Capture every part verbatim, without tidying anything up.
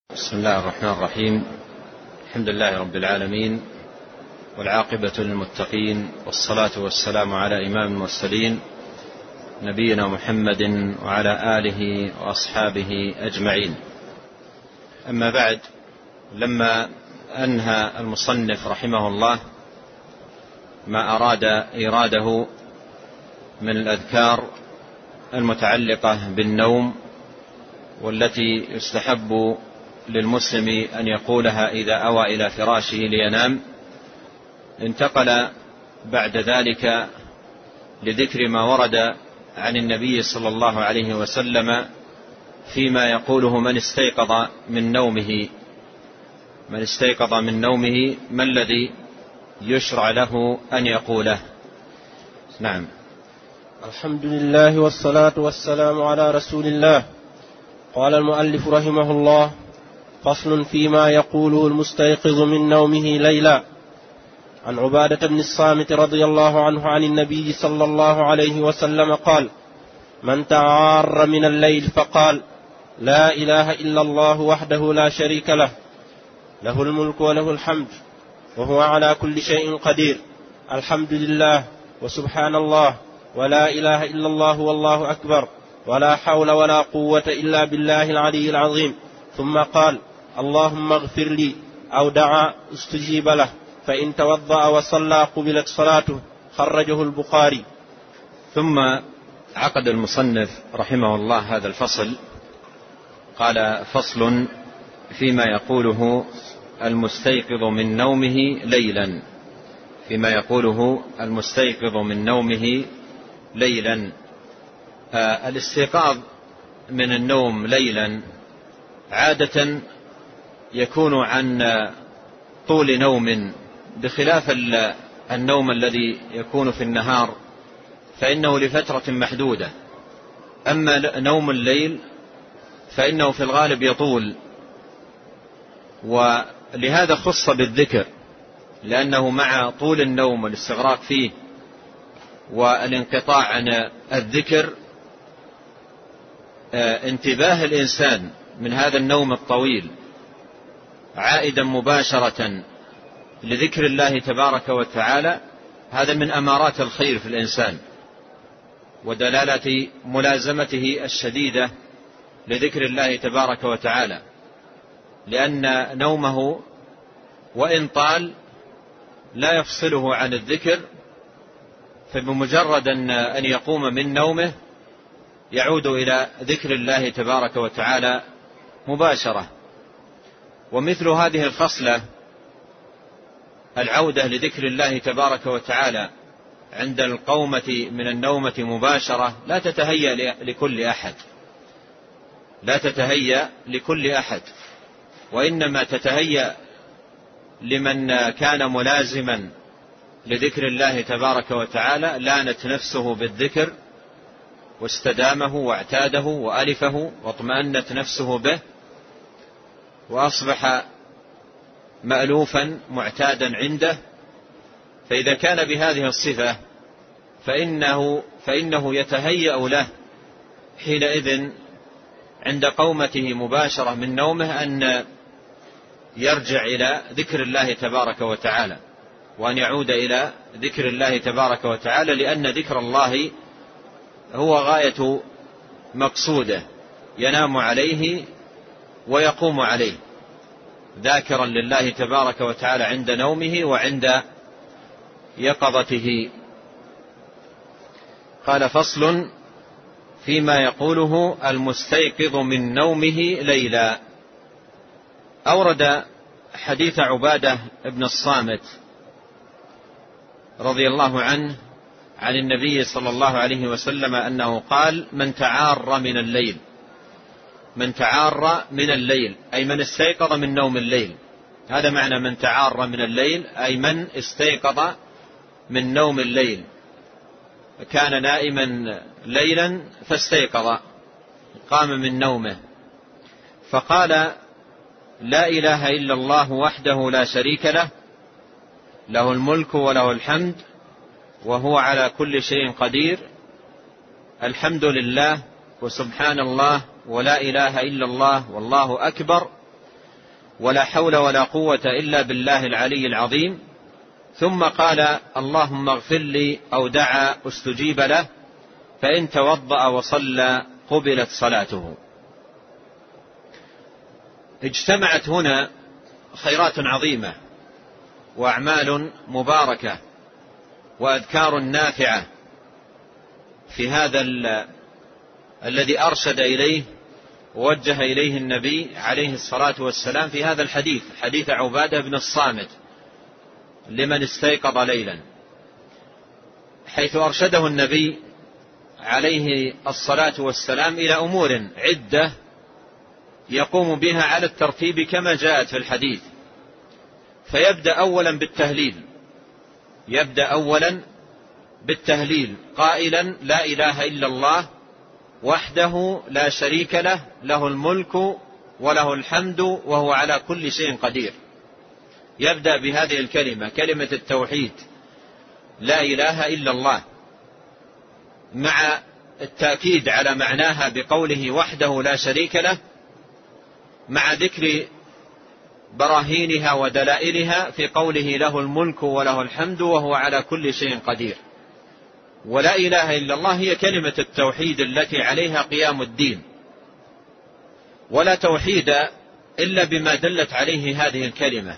بسم الله الرحمن الرحيم. الحمد لله رب العالمين، والعاقبة للمتقين، والصلاة والسلام على إمام المرسلين نبينا محمد وعلى آله وأصحابه أجمعين. أما بعد، لما أنهى المصنف رحمه الله ما أراد إراده من الأذكار المتعلقة بالنوم والتي يستحب للمسلم أن يقولها إذا أوى إلى فراشه لينام، انتقل بعد ذلك لذكر ما ورد عن النبي صلى الله عليه وسلم فيما يقوله من استيقظ من نومه من استيقظ من نومه ما الذي يشرع له أن يقوله. نعم. الحمد لله والصلاة والسلام على رسول الله. قال المؤلف رحمه الله: فصل فيما يقوله المستيقظ من نومه ليلا. عن عبادة بن الصامت رضي الله عنه عن النبي صلى الله عليه وسلم قال: من تعار من الليل فقال: لا إله إلا الله وحده لا شريك له، له الملك وله الحمد وهو على كل شيء قدير، الحمد لله وسبحان الله ولا إله إلا الله والله أكبر، ولا حول ولا قوة إلا بالله العلي العظيم، ثم قال: اللهم اغفر لي، أو دعا استجيب له، فإن توضأ وصلى قبلت صلاته، خرجه البخاري. ثم عقد المصنف رحمه الله هذا الفصل، قال: فصل فيما يقوله المستيقظ من نومه ليلا. فيما يقوله المستيقظ من نومه ليلا. آه الاستيقاظ من النوم ليلا عادة يكون عن طول نوم، بخلاف النوم الذي يكون في النهار فإنه لفترة محدودة. أما نوم الليل فإنه في الغالب يطول، ولهذا خص بالذكر، لأنه مع طول النوم والاستغراق فيه والانقطاع عن الذكر انتباه الإنسان من هذا النوم الطويل عائدا مباشرة لذكر الله تبارك وتعالى، هذا من أمارات الخير في الإنسان ودلالة ملازمته الشديدة لذكر الله تبارك وتعالى، لأن نومه وإن طال لا يفصله عن الذكر، فبمجرد أن يقوم من نومه يعود إلى ذكر الله تبارك وتعالى مباشرة. ومثل هذه الخصلة، العودة لذكر الله تبارك وتعالى عند القومة من النومة مباشرة، لا تتهيأ لكل أحد لا تتهيأ لكل أحد وإنما تتهيأ لمن كان ملازما لذكر الله تبارك وتعالى، لانت نفسه بالذكر واستدامه واعتاده وألفه واطمأنت نفسه به، وأصبح مألوفا معتادا عنده. فإذا كان بهذه الصفة فإنه, فإنه يتهيأ له حينئذ عند قومته مباشرة من نومه أن يرجع إلى ذكر الله تبارك وتعالى، وأن يعود إلى ذكر الله تبارك وتعالى، لأن ذكر الله هو غاية مقصوده، ينام عليه ويقوم عليه ذاكرا لله تبارك وتعالى عند نومه وعند يقظته. قال: فصل فيما يقوله المستيقظ من نومه ليلا. أورد حديث عبادة بن الصامت رضي الله عنه عن النبي صلى الله عليه وسلم أنه قال: من تعار من الليل من تعار من الليل أي من استيقظ من نوم الليل. هذا معنى من تعار من الليل، أي من استيقظ من نوم الليل، كان نائما ليلا فاستيقظ، قام من نومه فقال: لا إله إلا الله وحده لا شريك له، له الملك وله الحمد وهو على كل شيء قدير، الحمد لله وسبحان الله ولا إله إلا الله والله أكبر، ولا حول ولا قوة إلا بالله العلي العظيم، ثم قال اللهم اغفر لي أو دعا استجيب له، فإن توضأ وصلى قبلت صلاته. اجتمعت هنا خيرات عظيمة وأعمال مباركة وأذكار نافعة في هذا الذي أرشد إليه ووجه إليه النبي عليه الصلاة والسلام في هذا الحديث، حديث عبادة بن الصامت لمن استيقظ ليلا، حيث أرشده النبي عليه الصلاة والسلام إلى أمور عدة يقوم بها على الترتيب كما جاءت في الحديث. فيبدأ أولا بالتهليل، يبدأ أولا بالتهليل قائلا لا إله إلا الله وحده لا شريك له، له الملك وله الحمد وهو على كل شيء قدير. يبدأ بهذه الكلمة، كلمة التوحيد، لا إله إلا الله، مع التأكيد على معناها بقوله وحده لا شريك له، مع ذكر براهينها ودلائلها في قوله له الملك وله الحمد وهو على كل شيء قدير. ولا إله إلا الله هي كلمة التوحيد التي عليها قيام الدين، ولا توحيد إلا بما دلت عليه هذه الكلمة،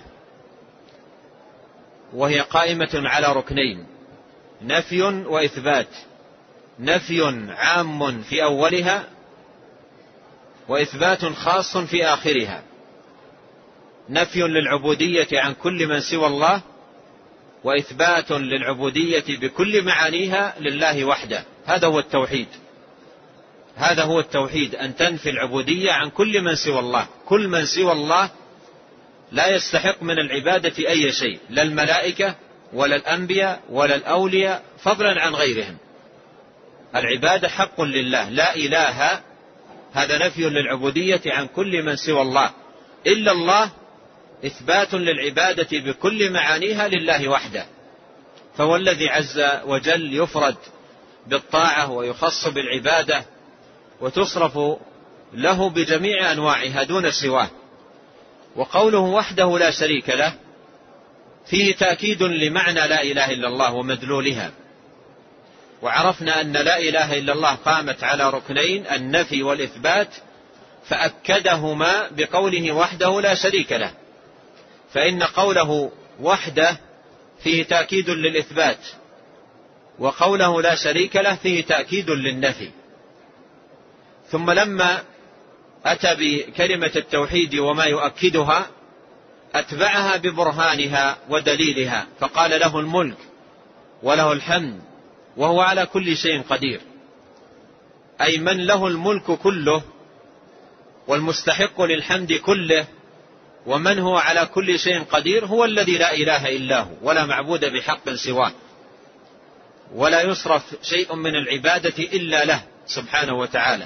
وهي قائمة على ركنين، نفي وإثبات. نفي عام في أولها، وإثبات خاص في آخرها. نفي للعبودية عن كل من سوى الله، وإثبات للعبودية بكل معانيها لله وحده. هذا هو التوحيد، هذا هو التوحيد، أن تنفي العبودية عن كل من سوى الله. كل من سوى الله لا يستحق من العبادة أي شيء، لا الملائكة ولا الأنبياء ولا الأولياء، فضلا عن غيرهم. العبادة حق لله، لا إله، هذا نفي للعبودية عن كل من سوى الله. إلا الله إثبات للعبادة بكل معانيها لله وحده، فهو الذي عز وجل يفرد بالطاعة ويخص بالعبادة وتصرف له بجميع أنواعها دون سواه. وقوله وحده لا شريك له فيه تأكيد لمعنى لا إله إلا الله ومدلولها. وعرفنا أن لا إله إلا الله قامت على ركنين، النفي والإثبات، فأكدهما بقوله وحده لا شريك له. فإن قوله وحده فيه تأكيد للإثبات، وقوله لا شريك له فيه تأكيد للنفي. ثم لما أتى بكلمة التوحيد وما يؤكدها أتبعها ببرهانها ودليلها، فقال له الملك وله الحمد وهو على كل شيء قدير، أي من له الملك كله والمستحق للحمد كله، ومن هو على كل شيء قدير هو الذي لا إله إلا هو، ولا معبود بحق سواه، ولا يصرف شيء من العبادة إلا له سبحانه وتعالى.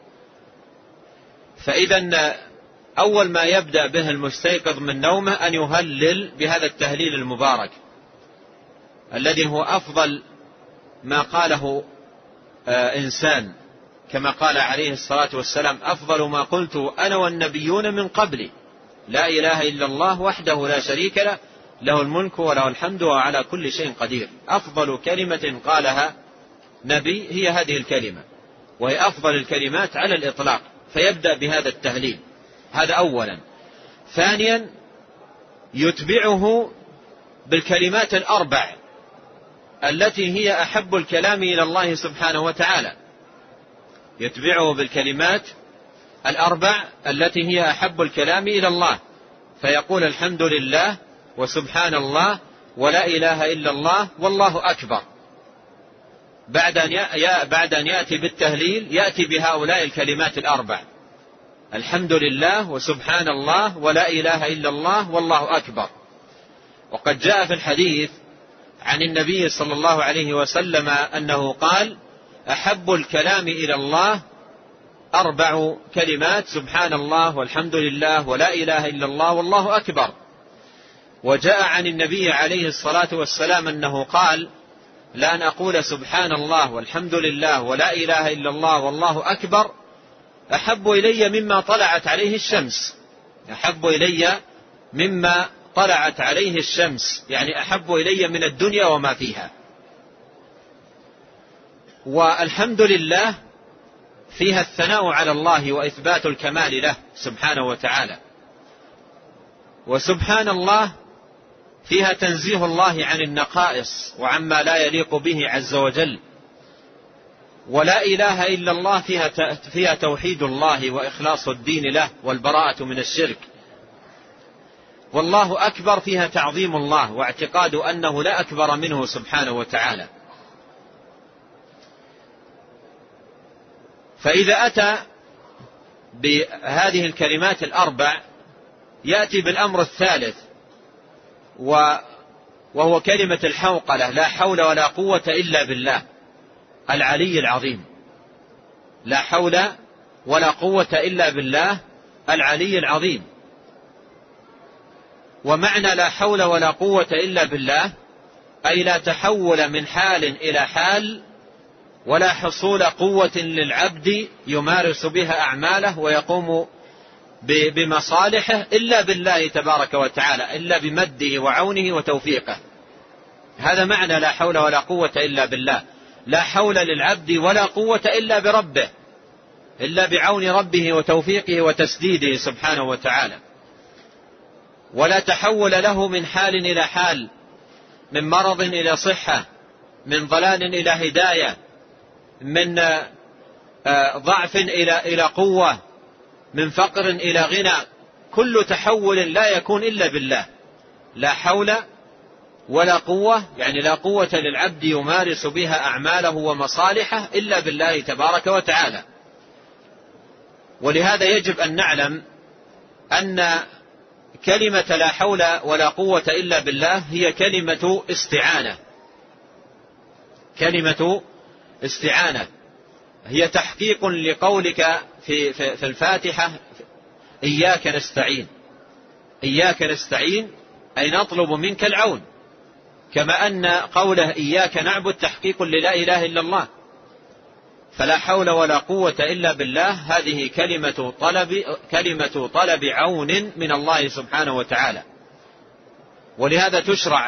فإذا أول ما يبدأ به المستيقظ من نومه أن يهلل بهذا التهليل المبارك الذي هو أفضل ما قاله إنسان، كما قال عليه الصلاة والسلام أفضل ما قلت أنا والنبيون من قبلي، لا إله إلا الله وحده لا شريك له، له الملك وله الحمد وعلى كل شيء قدير. أفضل كلمة قالها نبي هي هذه الكلمة، وهي أفضل الكلمات على الإطلاق، فيبدأ بهذا التهليل. هذا أولا. ثانيا يتبعه بالكلمات الأربع التي هي أحب الكلام إلى الله سبحانه وتعالى، يتبعه بالكلمات الأربع التي هي أحب الكلام إلى الله، فيقول الحمد لله وسبحان الله ولا إله إلا الله والله أكبر. بعد أن يأتي بالتهليل يأتي بهؤلاء الكلمات الأربع، الحمد لله وسبحان الله ولا إله إلا الله والله أكبر. وقد جاء في الحديث عن النبي صلى الله عليه وسلم أنه قال أحب الكلام إلى الله أربع كلمات، سبحان الله والحمد لله ولا إله إلا الله والله أكبر. وجاء عن النبي عليه الصلاة والسلام أنه قال لأن أقول سبحان الله والحمد لله ولا إله إلا الله والله أكبر أحب إلي مما طلعت عليه الشمس. أحب إلي مما طلعت عليه الشمس، يعني أحب إلي من الدنيا وما فيها. والحمد لله فيها الثناء على الله وإثبات الكمال له سبحانه وتعالى، وسبحان الله فيها تنزيه الله عن النقائص وعما لا يليق به عز وجل. ولا إله إلا الله فيها فيها توحيد الله وإخلاص الدين له والبراءة من الشرك. والله أكبر فيها تعظيم الله واعتقاد أنه لا أكبر منه سبحانه وتعالى. فإذا أتى بهذه الكلمات الأربع يأتي بالأمر الثالث، وهو كلمة الحوقلة: لا حول ولا قوة إلا بالله العلي العظيم. لا حول ولا قوة إلا بالله العلي العظيم. ومعنى لا حول ولا قوة إلا بالله أي لا تحول من حال إلى حال، ولا حصول قوة للعبد يمارس بها أعماله ويقوم بمصالحه إلا بالله تبارك وتعالى، إلا بمده وعونه وتوفيقه. هذا معنى لا حول ولا قوة إلا بالله. لا حول للعبد ولا قوة إلا بربه، إلا بعون ربه وتوفيقه وتسديده سبحانه وتعالى. ولا تحول له من حال إلى حال، من مرض إلى صحة، من ضلال إلى هداية، من ضعف إلى قوة، من فقر إلى غنى. كل تحول لا يكون إلا بالله. لا حول ولا قوة يعني لا قوة للعبد يمارس بها أعماله ومصالحه إلا بالله تبارك وتعالى. ولهذا يجب أن نعلم أن كلمة لا حول ولا قوة إلا بالله هي كلمة استعانة. كلمة استعانة هي تحقيق لقولك في, في, في الفاتحة: إياك نستعين. إياك نستعين أي نطلب منك العون، كما أن قوله إياك نعبد تحقيق للا إله إلا الله. فلا حول ولا قوة إلا بالله هذه كلمة طلب, كلمة طلب عون من الله سبحانه وتعالى. ولهذا تشرع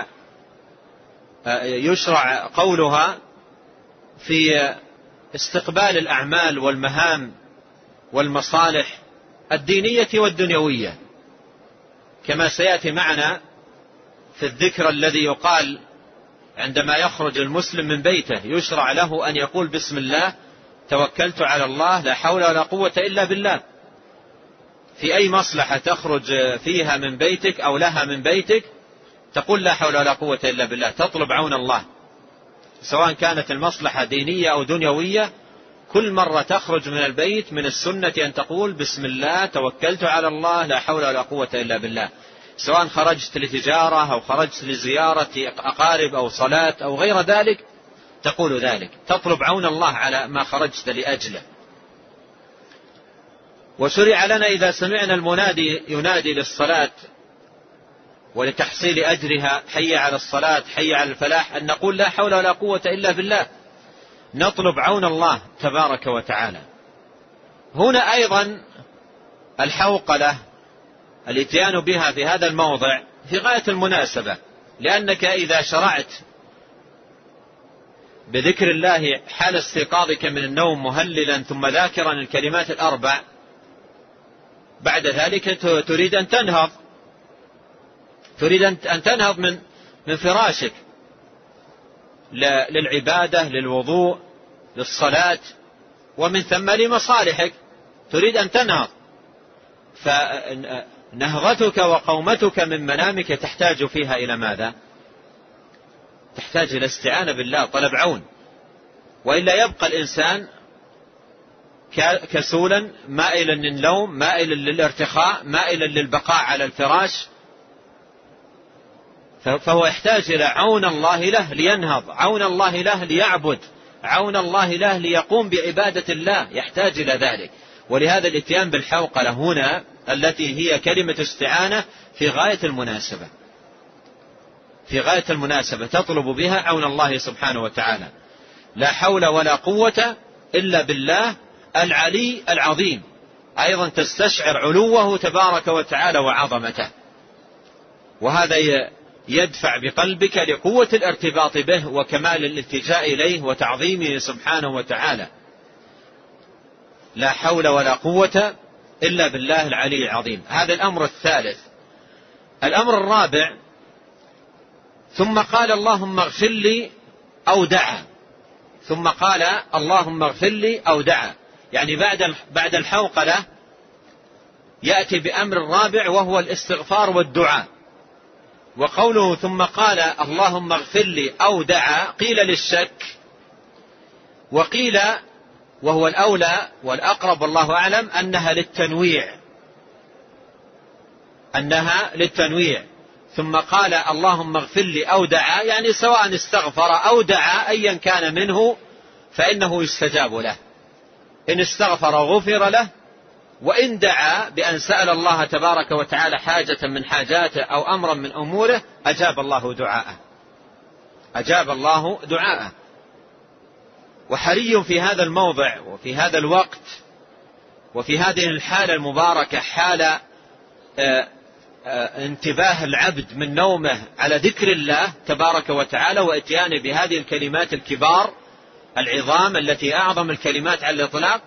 يشرع قولها في استقبال الأعمال والمهام والمصالح الدينية والدنيوية، كما سيأتي معنا في الذكر الذي يقال عندما يخرج المسلم من بيته. يشرع له أن يقول: بسم الله توكلت على الله لا حول ولا قوة إلا بالله. في أي مصلحة تخرج فيها من بيتك أو لها من بيتك تقول لا حول ولا قوة إلا بالله، تطلب عون الله، سواء كانت المصلحة دينية أو دنيوية. كل مرة تخرج من البيت من السنة أن تقول: بسم الله توكلت على الله لا حول ولا قوة إلا بالله، سواء خرجت لتجارة أو خرجت لزيارة أقارب أو صلاة أو غير ذلك تقول ذلك، تطلب عون الله على ما خرجت لأجله. وشرع لنا إذا سمعنا المنادي ينادي للصلاة ولتحصيل أجرها: حي على الصلاة حي على الفلاح، أن نقول لا حول ولا قوة إلا بالله، نطلب عون الله تبارك وتعالى. هنا أيضا الحوقلة الاتيان بها في هذا الموضع في غاية المناسبة، لأنك إذا شرعت بذكر الله حال استيقاظك من النوم مهللا ثم ذاكرا الكلمات الأربع، بعد ذلك تريد أن تنهض تريد أن تنهض من من فراشك للعبادة، للوضوء، للصلاة، ومن ثم لمصالحك تريد أن تنهض. فنهضتك وقومتك من منامك تحتاج فيها إلى ماذا؟ تحتاج إلى استعانة بالله، طلب عون، وإلا يبقى الإنسان كسولا مائلا للنوم، مائلا للارتخاء، مائلا للبقاء على الفراش. فهو يحتاج إلى عون الله له لينهض، عون الله له ليعبد، عون الله له ليقوم بعبادة الله، يحتاج إلى ذلك. ولهذا الاتيان بالحوقلة هنا التي هي كلمة استعانة في غاية المناسبة، في غاية المناسبة تطلب بها عون الله سبحانه وتعالى. لا حول ولا قوة إلا بالله العلي العظيم أيضا تستشعر علوه تبارك وتعالى وعظمته، وهذا يدفع بقلبك لقوة الارتباط به وكمال الالتجاء إليه وتعظيمه سبحانه وتعالى. لا حول ولا قوة إلا بالله العلي العظيم. هذا الأمر الثالث. الأمر الرابع: ثم قال اللهم اغفر لي أو دعا. ثم قال اللهم اغفر لي أو دعا، يعني بعد بعد الحوقلة يأتي بأمر الرابع وهو الاستغفار والدعاء. وقوله ثم قال اللهم اغفر لي أو دعا قيل للشك، وقيل وهو الأولى والأقرب والله أعلم أنها للتنويع، أنها للتنويع. ثم قال اللهم اغفر لي أو دعا، يعني سواء استغفر أو دعا أيا كان منه فإنه يستجاب له. إن استغفر غفر له، وإن دعا بأن سأل الله تبارك وتعالى حاجة من حاجاته أو أمرا من أموره أجاب الله دعاءه، أجاب الله دعاءه. وحري في هذا الموضع وفي هذا الوقت وفي هذه الحالة المباركة، حال انتباه العبد من نومه على ذكر الله تبارك وتعالى واتيانه بهذه الكلمات الكبار العظام التي أعظم الكلمات على الإطلاق،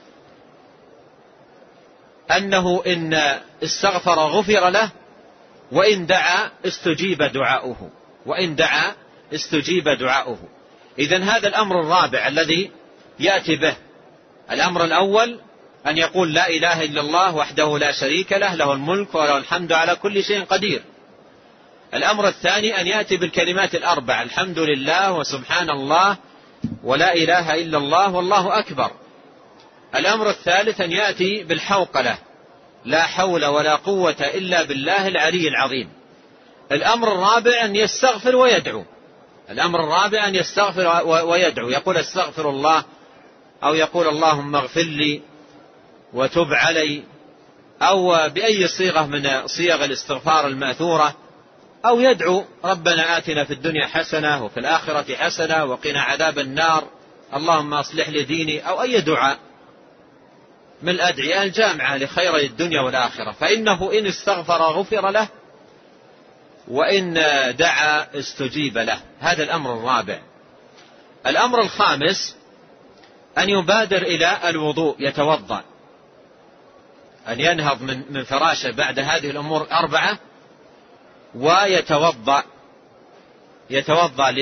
أنه إن استغفر غفر له، وإن دعا استجيب دعاؤه، وإن دعا استجيب دعاؤه. إذن هذا الأمر الرابع الذي يأتي به. الأمر الأول أن يقول لا إله إلا الله وحده لا شريك له، له الملك وله الحمد على كل شيء قدير. الأمر الثاني أن يأتي بالكلمات الأربع: الحمد لله وسبحان الله ولا إله إلا الله والله أكبر. الأمر الثالث أن يأتي بالحوقلة: لا حول ولا قوة إلا بالله العلي العظيم. الأمر الرابع أن يستغفر ويدعو. الأمر الرابع أن يستغفر ويدعو، يقول استغفر الله، أو يقول اللهم اغفر لي وتب علي، أو بأي صيغة من صيغ الاستغفار المأثورة، أو يدعو ربنا آتنا في الدنيا حسنة وفي الآخرة حسنة وقنا عذاب النار، اللهم أصلح لي ديني، أو أي دعاء من الأدعية الجامعة لخير الدنيا والآخرة. فإنه إن استغفر غفر له، وإن دعا استجيب له. هذا الأمر الرابع. الأمر الخامس أن يبادر إلى الوضوء، يتوضأ، أن ينهض من من فراشه بعد هذه الأمور الأربعة ويتوضأ، يتوضأ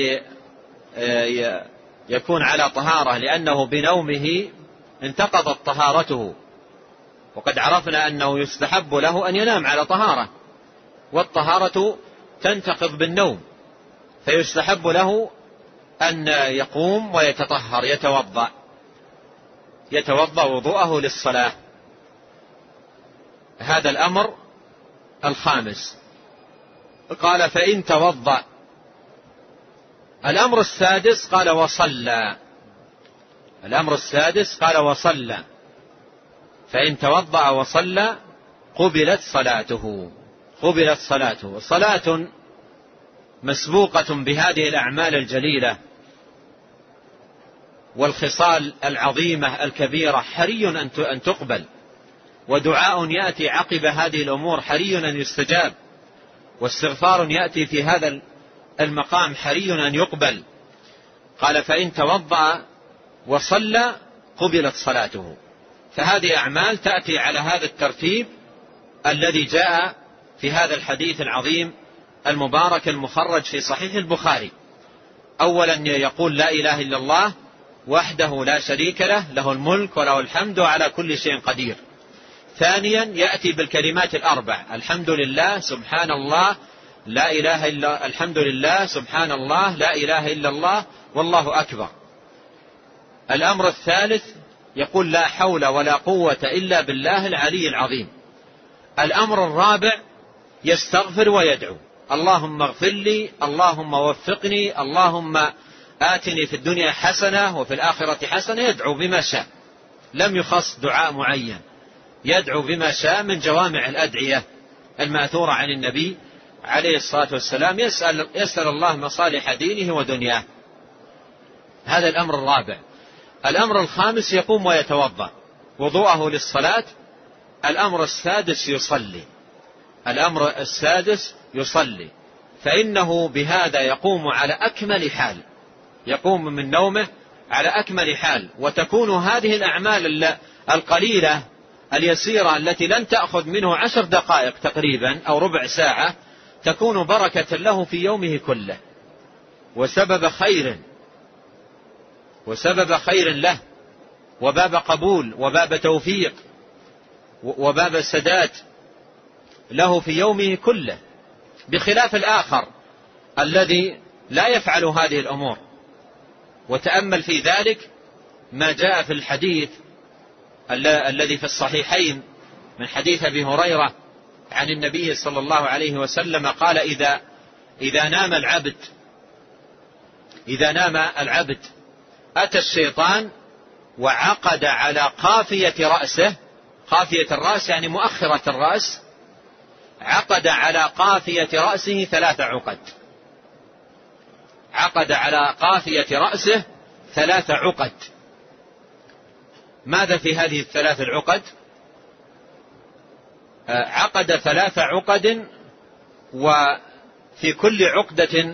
ليكون على طهارة، لأنه بنومه انتقضت طهارته، وقد عرفنا أنه يستحب له أن ينام على طهارة، والطهارة تنتقض بالنوم، فيستحب له أن يقوم ويتطهر، يتوضأ يتوضأ وضوءه للصلاة. هذا الأمر الخامس. قال فإن توضأ. الأمر السادس قال وصلى. الأمر السادس قال وصلى، فإن توضأ وصلى قبلت صلاته، قبلت صلاته. صلاة مسبوقة بهذه الأعمال الجليلة والخصال العظيمة الكبيرة، حري أن تقبل، ودعاء يأتي عقب هذه الأمور حري أن يستجاب، واستغفار يأتي في هذا المقام حري أن يقبل. قال فإن توضأ وصلى قبلت صلاته. فهذه أعمال تأتي على هذا الترتيب الذي جاء في هذا الحديث العظيم المبارك المخرج في صحيح البخاري. أولا يقول لا إله إلا الله وحده لا شريك له، له الملك وله الحمد وعلى كل شيء قدير. ثانيا يأتي بالكلمات الأربع: الحمد لله سبحان الله لا إله إلا الحمد لله سبحان الله لا إله إلا الله والله أكبر. الأمر الثالث يقول لا حول ولا قوة إلا بالله العلي العظيم. الأمر الرابع يستغفر ويدعو: اللهم اغفر لي، اللهم وفقني، اللهم آتني في الدنيا حسنة وفي الآخرة حسنة. يدعو بما شاء، لم يخص دعاء معين، يدعو بما شاء من جوامع الأدعية المأثورة عن النبي عليه الصلاة والسلام، يسأل, يسأل الله مصالح دينه ودنياه. هذا الأمر الرابع. الأمر الخامس يقوم ويتوضأ وضوءه للصلاة، الأمر السادس يصلي، الأمر السادس يصلي، فإنه بهذا يقوم على أكمل حال، يقوم من نومه على أكمل حال. وتكون هذه الأعمال القليلة اليسيرة التي لن تأخذ منه عشر دقائق تقريبا أو ربع ساعة تكون بركة له في يومه كله، وسبب خير وسبب خير له، وباب قبول وباب توفيق وباب سداد له في يومه كله، بخلاف الآخر الذي لا يفعل هذه الأمور. وتأمل في ذلك ما جاء في الحديث الذي في الصحيحين من حديث أبي هريرة عن النبي صلى الله عليه وسلم قال: إذا إذا نام العبد إذا نام العبد أتى الشيطان وعقد على قافية رأسه، قافية الرأس يعني مؤخرة الرأس، عقد على قافية رأسه ثلاث عقد، عقد على قافية رأسه ثلاث عقد. ماذا في هذه الثلاث العقد؟ عقد ثلاث عقد، وفي كل عقدة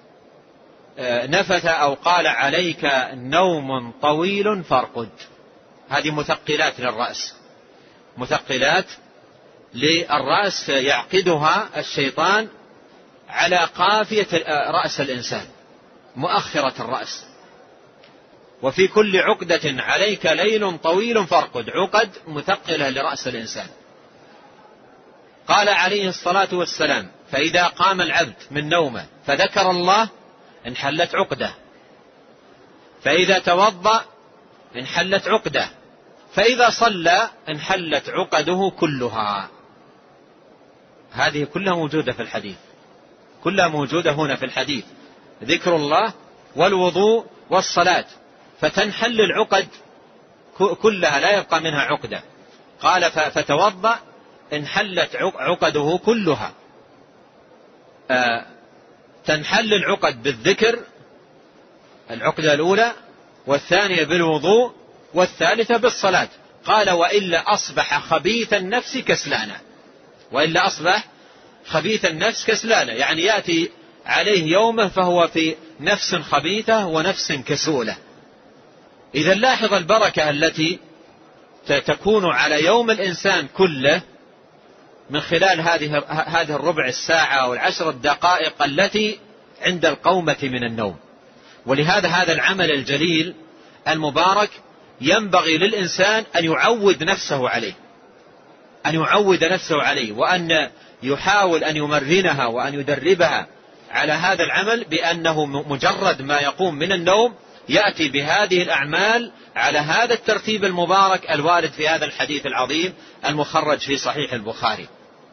نفث أو قال: عليك نوم طويل فارقد. هذه مثقلات للرأس، مثقلات للرأس يعقدها الشيطان على قافية رأس الإنسان مؤخرة الرأس. وفي كل عقدة عليك ليل طويل فارقد، عقد مثقلة لرأس الإنسان. قال عليه الصلاة والسلام: فإذا قام العبد من نومه فذكر الله انحلت عقده، فإذا توضأ انحلت عقده، فإذا صلى انحلت عقده كلها. هذه كلها موجودة في الحديث، كلها موجودة هنا في الحديث، ذكر الله والوضوء والصلاة، فتنحل العقد كلها لا يبقى منها عقدة. قال: فتوضأ انحلت عقده كلها. آه تنحل العقد بالذكر، العقدة الأولى، والثانية بالوضوء، والثالثة بالصلاة. قال: وإلا أصبح خبيث النفس كسلانا، وإلا أصبح خبيث النفس كسلانا، يعني يأتي عليه يومه فهو في نفس خبيثة ونفس كسولة. إذا لاحظ البركة التي تكون على يوم الإنسان كله من خلال هذه هذه الربع الساعة أو العشر الدقائق التي عند القومة من النوم. ولهذا هذا العمل الجليل المبارك ينبغي للإنسان أن يعود نفسه عليه، أن يعود نفسه عليه، وأن يحاول أن يمرنها وأن يدربها على هذا العمل، بأنه مجرد ما يقوم من النوم يأتي بهذه الأعمال على هذا الترتيب المبارك الوارد في هذا الحديث العظيم المخرج في صحيح البخاري.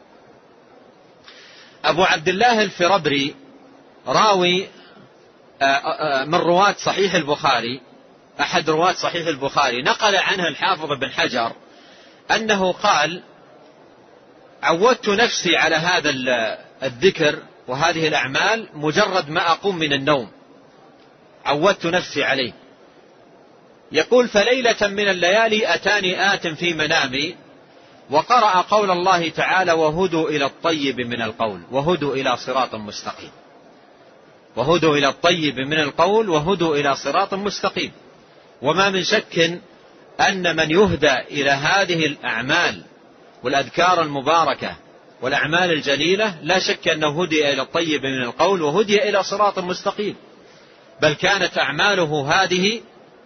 أبو عبد الله الفربري راوي من رواة صحيح البخاري، أحد رواة صحيح البخاري، نقل عنه الحافظ بن حجر أنه قال: عودت نفسي على هذا الذكر وهذه الأعمال مجرد ما أقوم من النوم، عودت نفسي عليه. يقول: فليلة من الليالي أتاني آت في منامي وقرأ قول الله تعالى: وهدوا إلى الطيب من القول وهدوا إلى صراط مستقيم، وهدوا إلى الطيب من القول وهدوا إلى صراط مستقيم. وما من شك أن من يهدى إلى هذه الأعمال والأذكار المباركة والأعمال الجليلة لا شك أنه هدي إلى الطيب من القول وهدي إلى صراط مستقيم، بل كانت أعماله هذه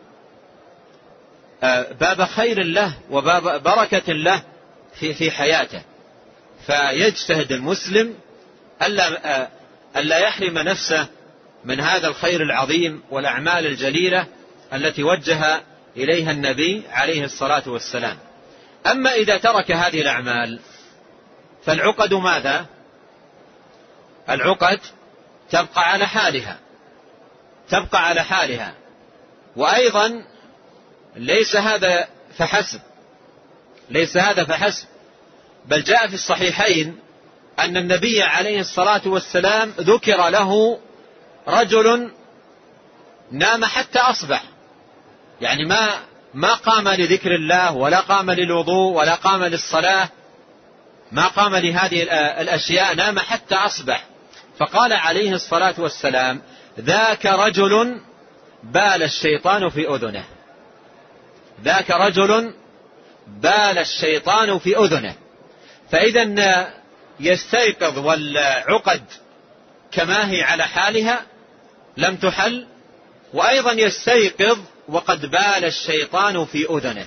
باب خير له وباب بركة له في في حياته. فيجتهد المسلم ألا ألا يحرم نفسه من هذا الخير العظيم والأعمال الجليلة التي وجه إليها النبي عليه الصلاة والسلام. أما إذا ترك هذه الأعمال فالعقد ماذا؟ العقد تبقى على حالها، تبقى على حالها. وأيضا ليس هذا فحسب، ليس هذا فحسب، بل جاء في الصحيحين أن النبي عليه الصلاة والسلام ذكر له رجل نام حتى أصبح، يعني ما ما قام لذكر الله ولا قام للوضوء ولا قام للصلاة، ما قام لهذه الأشياء، نام حتى أصبح. فقال عليه الصلاة والسلام: ذاك رجل بال الشيطان في أذنه، ذاك رجل بال الشيطان في أذنه. فإذا يستيقظ والعقد كما هي على حالها لم تحل، وأيضا يستيقظ وقد بال الشيطان في أذنه.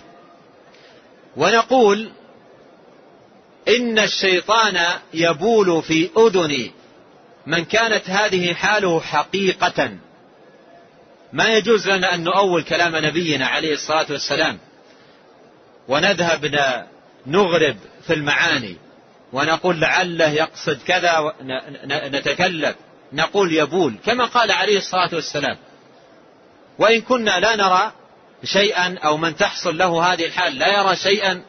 ونقول إن الشيطان يبول في أذن من كانت هذه حاله حقيقة. ما يجوز لنا أن نؤول كلام نبينا عليه الصلاة والسلام ونذهب نغرب في المعاني ونقول لعله يقصد كذا، نتكلم نقول يبول كما قال عليه الصلاة والسلام، وإن كنا لا نرى شيئا أو من تحصل له هذه الحال لا يرى شيئا،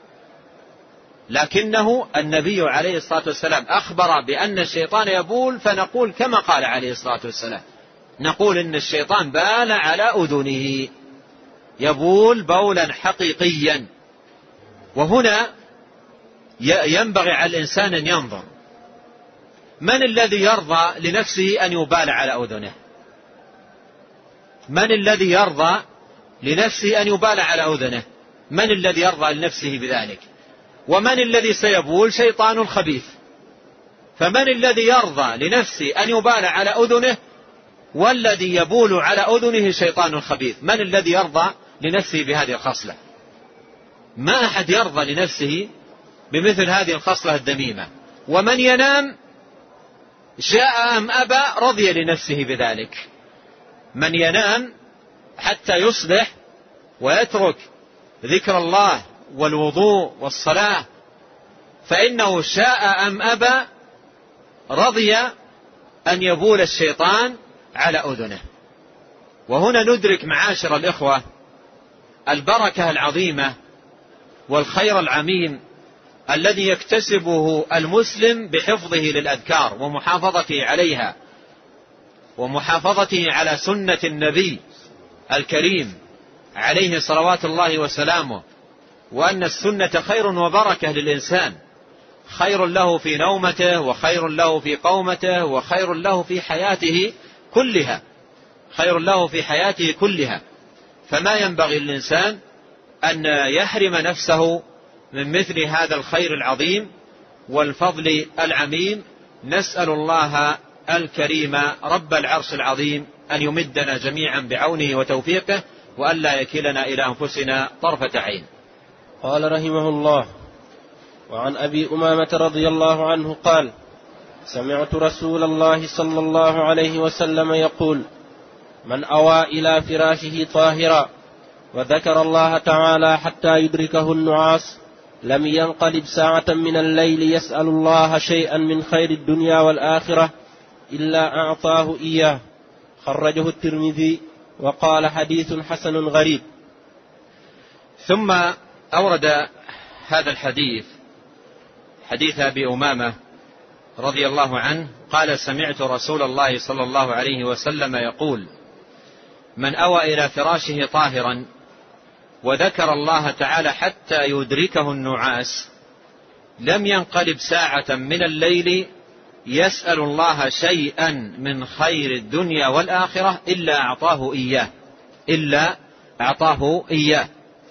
لكنه النبي عليه الصلاة والسلام أخبر بأن الشيطان يبول، فنقول كما قال عليه الصلاة والسلام، نقول إن الشيطان بال على أذنه، يبول بولا حقيقيا. وهنا ينبغي على الإنسان أن ينظر من الذي يرضى لنفسه أن يبال على أذنه، من الذي يرضى لنفسه أن يبال على أذنه، من الذي يرضى لنفسه بذلك؟ ومن الذي سيبول؟ شيطان خبيث. فمن الذي يرضى لنفسه أن يبال على أذنه؟ والذي يبول على أذنه شيطان خبيث. من الذي يرضى لنفسه بهذه الخصلة؟ ما أحد يرضى لنفسه بمثل هذه الخصلة الذميمة. ومن ينام شاء أم أبى رضي لنفسه بذلك. من ينام حتى يصبح ويترك ذكر الله والوضوء والصلاة فإنه شاء أم أبى رضي أن يبول الشيطان على أذنه. وهنا ندرك معاشر الإخوة البركة العظيمة والخير العميم الذي يكتسبه المسلم بحفظه للأذكار ومحافظته عليها ومحافظته على سنة النبي الكريم عليه صلوات الله وسلامه، وأن السنة خير وبركة للإنسان، خير له في نومته وخير له في قومته وخير له في حياته كلها، خير له في حياته كلها. فما ينبغي للإنسان أن يحرم نفسه من مثل هذا الخير العظيم والفضل العميم. نسأل الله الكريم رب العرش العظيم أن يمدنا جميعا بعونه وتوفيقه، وأن لا يكلنا إلى أنفسنا طرفة عين. قال رحمه الله: وعن أبي أمامة رضي الله عنه قال: سمعت رسول الله صلى الله عليه وسلم يقول: من أوى إلى فراشه طاهرا وذكر الله تعالى حتى يدركه النعاس لم ينقلب ساعة من الليل يسأل الله شيئا من خير الدنيا والآخرة إلا أعطاه إياه. خرجه الترمذي وقال: حديث حسن غريب. ثم أورد هذا الحديث حديث أبي أمامة رضي الله عنه قال: سمعت رسول الله صلى الله عليه وسلم يقول: من أوى إلى فراشه طاهرا وذكر الله تعالى حتى يدركه النعاس لم ينقلب ساعة من الليل يسأل الله شيئا من خير الدنيا والآخرة إلا أعطاه إياه إلا أعطاه إياه.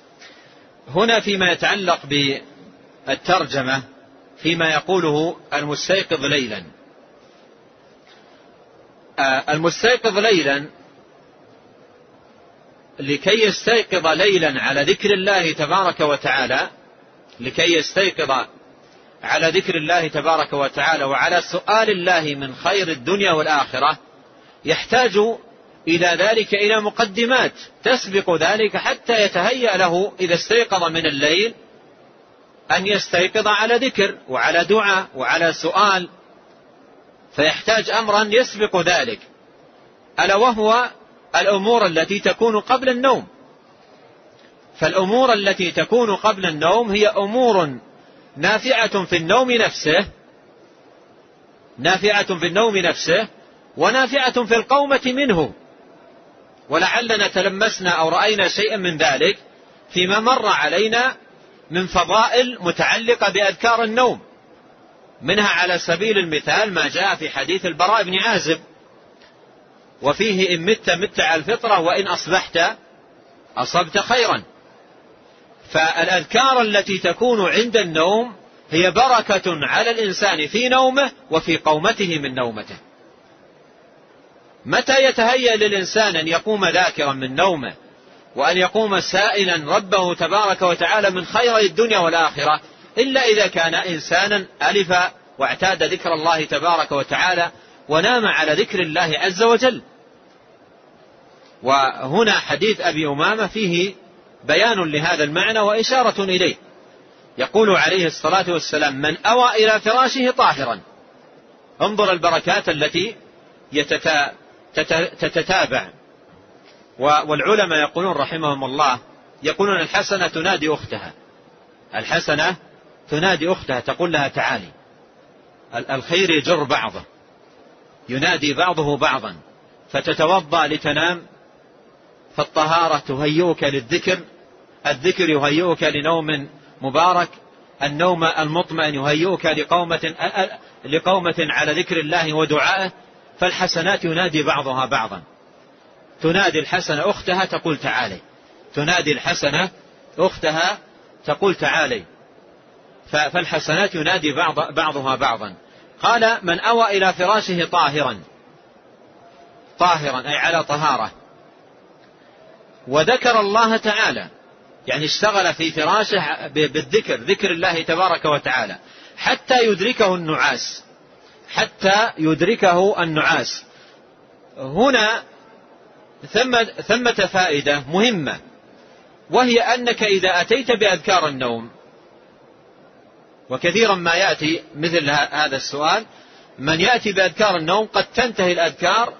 هنا فيما يتعلق بالترجمة فيما يقوله المستيقظ ليلا، المستيقظ ليلا لكي يستيقظ ليلا على ذكر الله تبارك وتعالى، لكي يستيقظ على ذكر الله تبارك وتعالى وعلى سؤال الله من خير الدنيا والآخرة، يحتاج إلى ذلك إلى مقدمات تسبق ذلك حتى يتهيأ له إذا استيقظ من الليل أن يستيقظ على ذكر وعلى دعاء وعلى سؤال، فيحتاج أمرا يسبق ذلك، ألا وهو الأمور التي تكون قبل النوم. فالأمور التي تكون قبل النوم هي أمور نافعة في النوم نفسه نافعة في النوم نفسه ونافعة في القومة منه، ولعلنا تلمسنا أو رأينا شيئا من ذلك فيما مر علينا من فضائل متعلقة بأذكار النوم، منها على سبيل المثال ما جاء في حديث البراء بن عازب وفيه إن مت مت على الفطرة وإن أصبحت أصبت خيرا. فالأذكار التي تكون عند النوم هي بركة على الإنسان في نومه وفي قومته من نومته. متى يتهيأ للإنسان أن يقوم ذاكرا من نومه وأن يقوم سائلا ربه تبارك وتعالى من خير الدنيا والآخرة إلا إذا كان إنسانا ألف واعتاد ذكر الله تبارك وتعالى ونام على ذكر الله عز وجل. وهنا حديث أبي أمامة فيه بيان لهذا المعنى وإشارة إليه. يقول عليه الصلاة والسلام: من أوى إلى فراشه طاهرا. انظر البركات التي تتتابع. والعلماء يقولون رحمهم الله يقولون الحسنة تنادي أختها، الحسنة تنادي أختها تقول لها تعالي. الخير يجر بعضه، ينادي بعضه بعضا، فتتوضأ لتنام، فالطهارة تهيئك للذكر، الذكر يهيئك لنوم مبارك، النوم المطمئن يهيئك لقومة, لقومة على ذكر الله ودعائه. فالحسنات ينادي بعضها بعضا، تنادي الحسنة أختها تقول تعالي، تنادي الحسنة أختها تقول تعالي. فالحسنات ينادي بعض بعضها بعضا. قال: من أوى إلى فراشه طاهرا، طاهرا أي على طهارة، وذكر الله تعالى، يعني اشتغل في فراشه بالذكر، ذكر الله تبارك وتعالى، حتى يدركه النعاس، حتى يدركه النعاس. هنا ثم ثمة فائدة مهمة، وهي أنك إذا أتيت بأذكار النوم، وكثيرا ما يأتي مثل هذا السؤال، من يأتي بأذكار النوم قد تنتهي الأذكار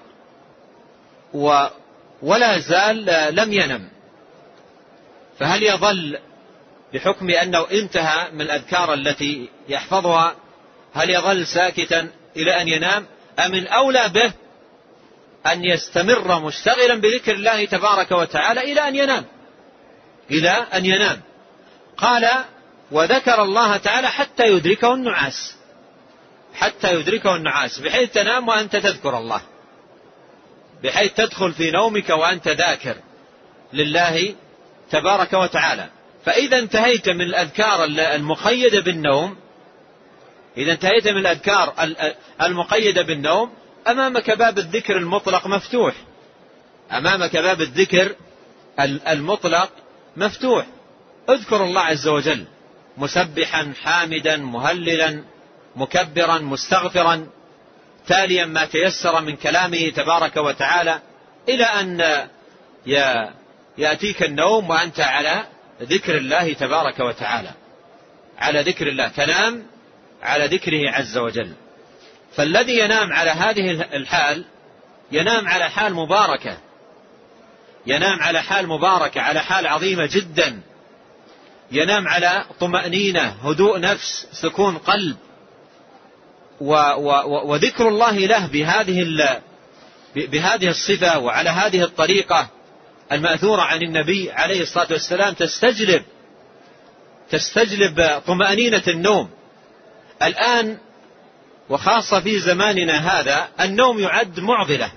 ولا زال لم ينم، فهل يظل بحكم أنه انتهى من الأذكار التي يحفظها، هل يظل ساكتا إلى أن ينام، أم الأولى به أن يستمر مشتغلا بذكر الله تبارك وتعالى إلى أن ينام، إلى أن ينام؟ قال: وذكر الله تعالى حتى يدركه النعاس، حتى يدركه النعاس، بحيث تنام وأنت تذكر الله، بحيث تدخل في نومك وأنت ذاكر لله تبارك وتعالى. فإذا انتهيت من الأذكار المقيدة بالنوم، إذا انتهيت من الأذكار المقيدة بالنوم، أمامك باب الذكر المطلق مفتوح، أمامك باب الذكر المطلق مفتوح. اذكر الله عز وجل مسبحا حامدا مهللا مكبرا مستغفرا، تاليا ما تيسر من كلامه تبارك وتعالى، إلى أن يأتيك النوم وأنت على ذكر الله تبارك وتعالى، على ذكر الله، تنام على ذكره عز وجل. فالذي ينام على هذه الحال ينام على حال مباركة، ينام على حال مباركة، على حال عظيمة جدا، ينام على طمأنينة، هدوء نفس، سكون قلب، و و وذكر الله له بهذه بهذه الصفة وعلى هذه الطريقة المأثورة عن النبي عليه الصلاة والسلام تستجلب تستجلب طمأنينة النوم. الآن وخاصة في زماننا هذا النوم يعد معضلة،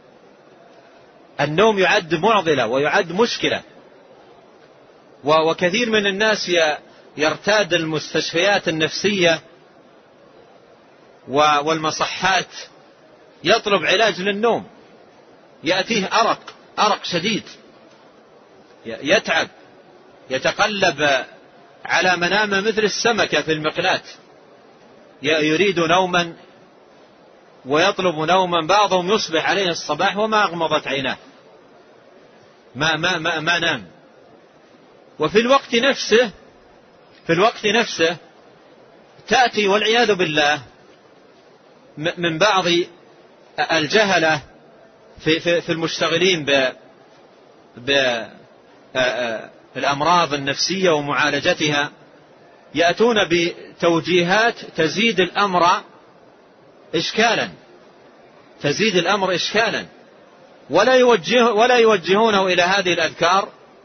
النوم يعد معضلة ويعد مشكلة، وكثير من الناس يرتاد المستشفيات النفسية والمصحات يطلب علاج للنوم، يأتيه أرق أرق شديد، يتعب، يتقلب على منامه مثل السمكة في المقلاة، يريد نوما ويطلب نوما، بعضهم يصبح عليه الصباح وما أغمضت عيناه، ما, ما, ما, ما نام. وفي الوقت نفسه في الوقت نفسه تأتي والعياذ بالله من بعض الجهلة في, في, في المشتغلين بالأمراض النفسية ومعالجتها، يأتون بتوجيهات تزيد الأمر إشكالا، تزيد الأمر إشكالا، ولا يوجه ولا يوجهونه إلى هذه الأذكار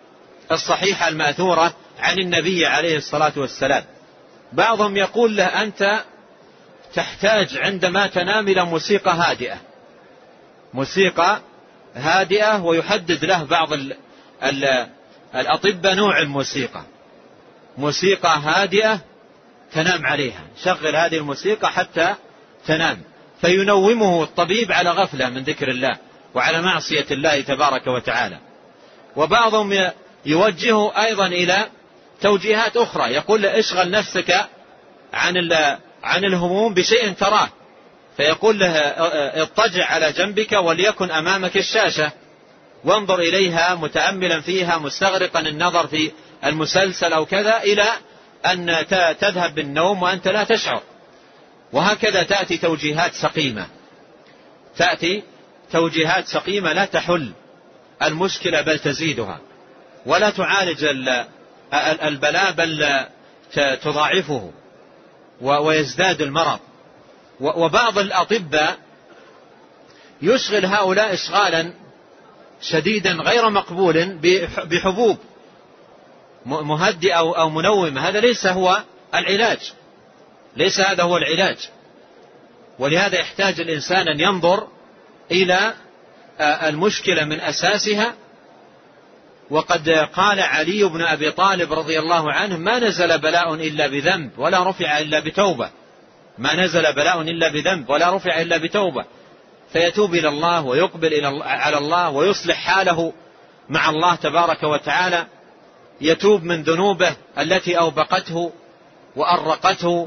الصحيحة المأثورة عن النبي عليه الصلاة والسلام. بعضهم يقول له أنت تحتاج عندما تنام إلى موسيقى هادئة، موسيقى هادئة، ويحدد له بعض ال ال الأطباء نوع الموسيقى، موسيقى هادئة تنام عليها، شغل هذه الموسيقى حتى تنام، فينومه الطبيب على غفلة من ذكر الله وعلى معصية الله تبارك وتعالى. وبعضهم يوجهه أيضا إلى توجيهات أخرى، يقول له اشغل نفسك عن عن الهموم بشيء تراه، فيقول له اضطجع على جنبك وليكن أمامك الشاشة وانظر إليها متأملا فيها مستغرقا النظر في المسلسل أو كذا، إلى أن تذهب بالنوم وأنت لا تشعر. وهكذا تأتي توجيهات سقيمة، تأتي توجيهات سقيمة لا تحل المشكلة بل تزيدها، ولا تعالج البلاء بل تضاعفه ويزداد المرض. وبعض الأطباء يشغل هؤلاء إشغالا شديدا غير مقبول بحبوب مهدئة أو منومة، هذا ليس هو العلاج، ليس هذا هو العلاج. ولهذا يحتاج الإنسان أن ينظر إلى المشكلة من أساسها. وقد قال علي بن أبي طالب رضي الله عنه ما نزل بلاء إلا بذنب ولا رفع إلا بتوبة، ما نزل بلاء إلا بذنب ولا رفع إلا بتوبة، فيتوب إلى الله ويقبل إلى على الله ويصلح حاله مع الله تبارك وتعالى، يتوب من ذنوبه التي أوبقته وأرقته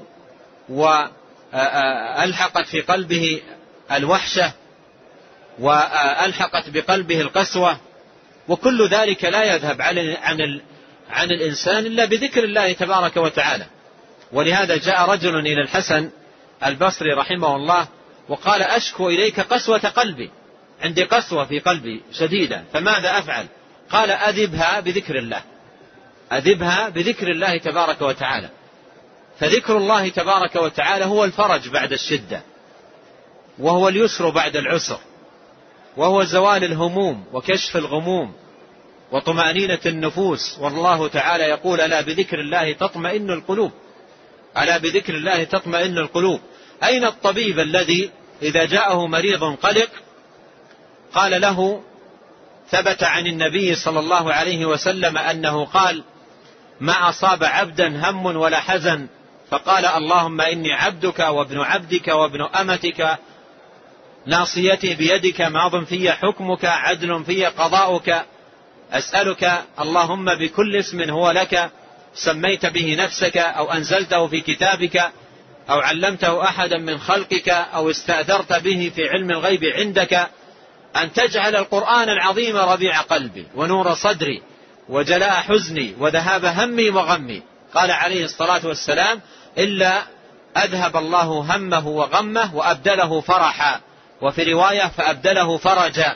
وألحقت في قلبه الوحشة وألحقت بقلبه القسوة، وكل ذلك لا يذهب عن عن الإنسان إلا بذكر الله تبارك وتعالى. ولهذا جاء رجل إلى الحسن البصري رحمه الله وقال أشكو إليك قسوة قلبي، عندي قسوة في قلبي شديدة، فماذا أفعل؟ قال أذبها بذكر الله، أذبها بذكر الله تبارك وتعالى. فذكر الله تبارك وتعالى هو الفرج بعد الشدة، وهو اليسر بعد العسر، وهو زوال الهموم وكشف الغموم وطمأنينة النفوس. والله تعالى يقول ألا بذكر الله تطمئن القلوب، ألا بذكر الله تطمئن القلوب. أين الطبيب الذي إذا جاءه مريض قلق قال له ثبت عن النبي صلى الله عليه وسلم أنه قال ما أصاب عبدا هم ولا حزن فقال اللهم إني عبدك وابن عبدك وابن أمتك ناصيتي بيدك ماض في حكمك عدل في قضاؤك أسألك اللهم بكل اسم هو لك سميت به نفسك أو أنزلته في كتابك أو علمته أحدا من خلقك أو استأثرت به في علم الغيب عندك أن تجعل القرآن العظيم ربيع قلبي ونور صدري وجلاء حزني وذهاب همي وغمي. قال عليه الصلاة والسلام إلا أذهب الله همه وغمه وأبدله فرحا، وفي رواية فأبدله فرجا.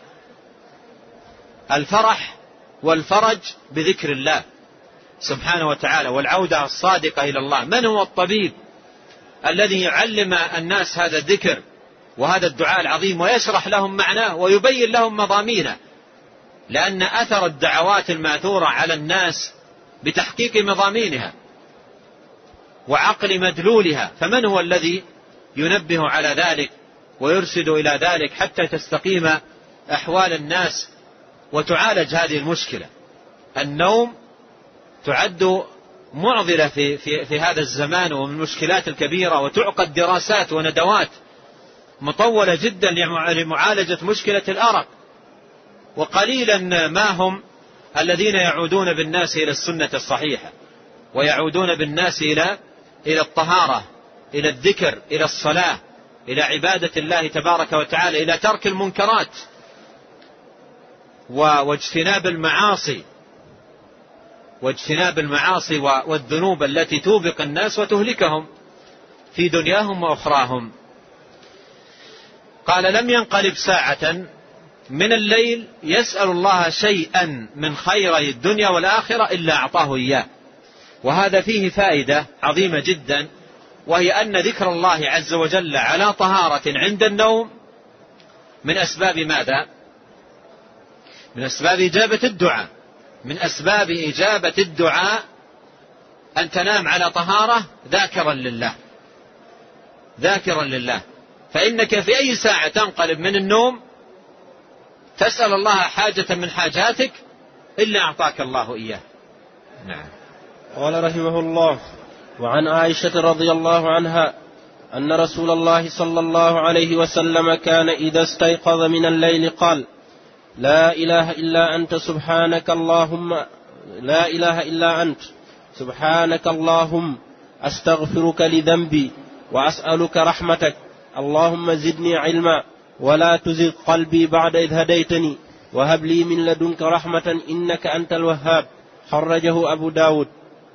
الفرح والفرج بذكر الله سبحانه وتعالى والعودة الصادقة إلى الله. من هو الطبيب الذي يعلم الناس هذا الذكر وهذا الدعاء العظيم ويشرح لهم معناه ويبين لهم مضامينه؟ لأن أثر الدعوات الماثورة على الناس بتحقيق مضامينها وعقل مدلولها، فمن هو الذي ينبه على ذلك ويرشد إلى ذلك حتى تستقيم أحوال الناس وتعالج هذه المشكلة؟ النوم تعد معضلة في, في, في هذا الزمان ومن المشكلات الكبيرة، وتعقد دراسات وندوات مطولة جدا لمعالجة مشكلة الأرق، وقليلا ما هم الذين يعودون بالناس إلى السنة الصحيحة ويعودون بالناس إلى إلى الطهارة، إلى الذكر، إلى الصلاة، إلى عبادة الله تبارك وتعالى، إلى ترك المنكرات واجتناب المعاصي واجتناب المعاصي والذنوب التي توبق الناس وتهلكهم في دنياهم وأخراهم. قال لم ينقلب ساعة من الليل يسأل الله شيئا من خيري الدنيا والآخرة إلا أعطاه إياه. وهذا فيه فائدة عظيمة جدا، وهي أن ذكر الله عز وجل على طهارة عند النوم من أسباب ماذا؟ من أسباب إجابة الدعاء. من أسباب إجابة الدعاء أن تنام على طهارة ذاكرا لله ذاكرا لله، فإنك في أي ساعة تنقلب من النوم تسأل الله حاجة من حاجاتك إلا أعطاك الله إياه. نعم. قال رحمه الله: وعن عائشة رضي الله عنها أن رسول الله صلى الله عليه وسلم كان إذا استيقظ من الليل قال: لا إله إلا أنت سبحانك اللهم لا إله إلا أنت سبحانك اللهم أستغفرك لذنبي وأسألك رحمتك، اللهم زدني علما ولا تزغ قلبي بعد إذ هديتني وهب لي من لدنك رحمة إنك أنت الوهاب. خرجه أبو داود.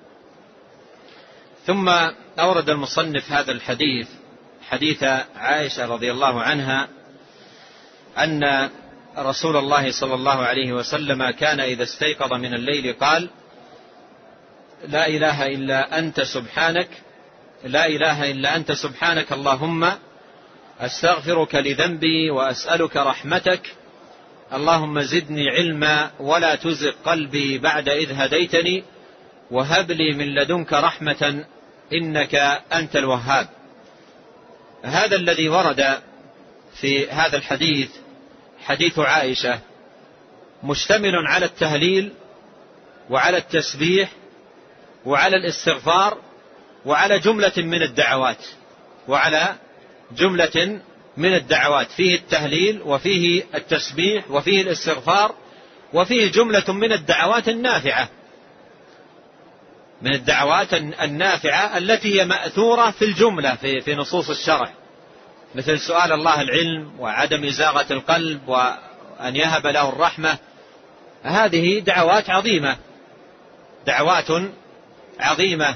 ثم أورد المصنف هذا الحديث، حديث عائشة رضي الله عنها أن رسول الله صلى الله عليه وسلم كان إذا استيقظ من الليل قال: لا إله إلا أنت سبحانك لا إله إلا أنت سبحانك اللهم أستغفرك لذنبي وأسألك رحمتك، اللهم زدني علما ولا تزغ قلبي بعد إذ هديتني وهب لي من لدنك رحمة إنك أنت الوهاب. هذا الذي ورد في هذا الحديث حديث عائشة مشتمل على التهليل وعلى التسبيح وعلى الاستغفار وعلى جملة من الدعوات وعلى جملة من الدعوات فيه التهليل وفيه التسبيح وفيه الاستغفار وفيه جملة من الدعوات النافعة من الدعوات النافعة التي هي مأثورة في الجملة في, في نصوص الشرع، مثل سؤال الله العلم وعدم إزاغة القلب وأن يهب له الرحمة. هذه دعوات عظيمة دعوات عظيمة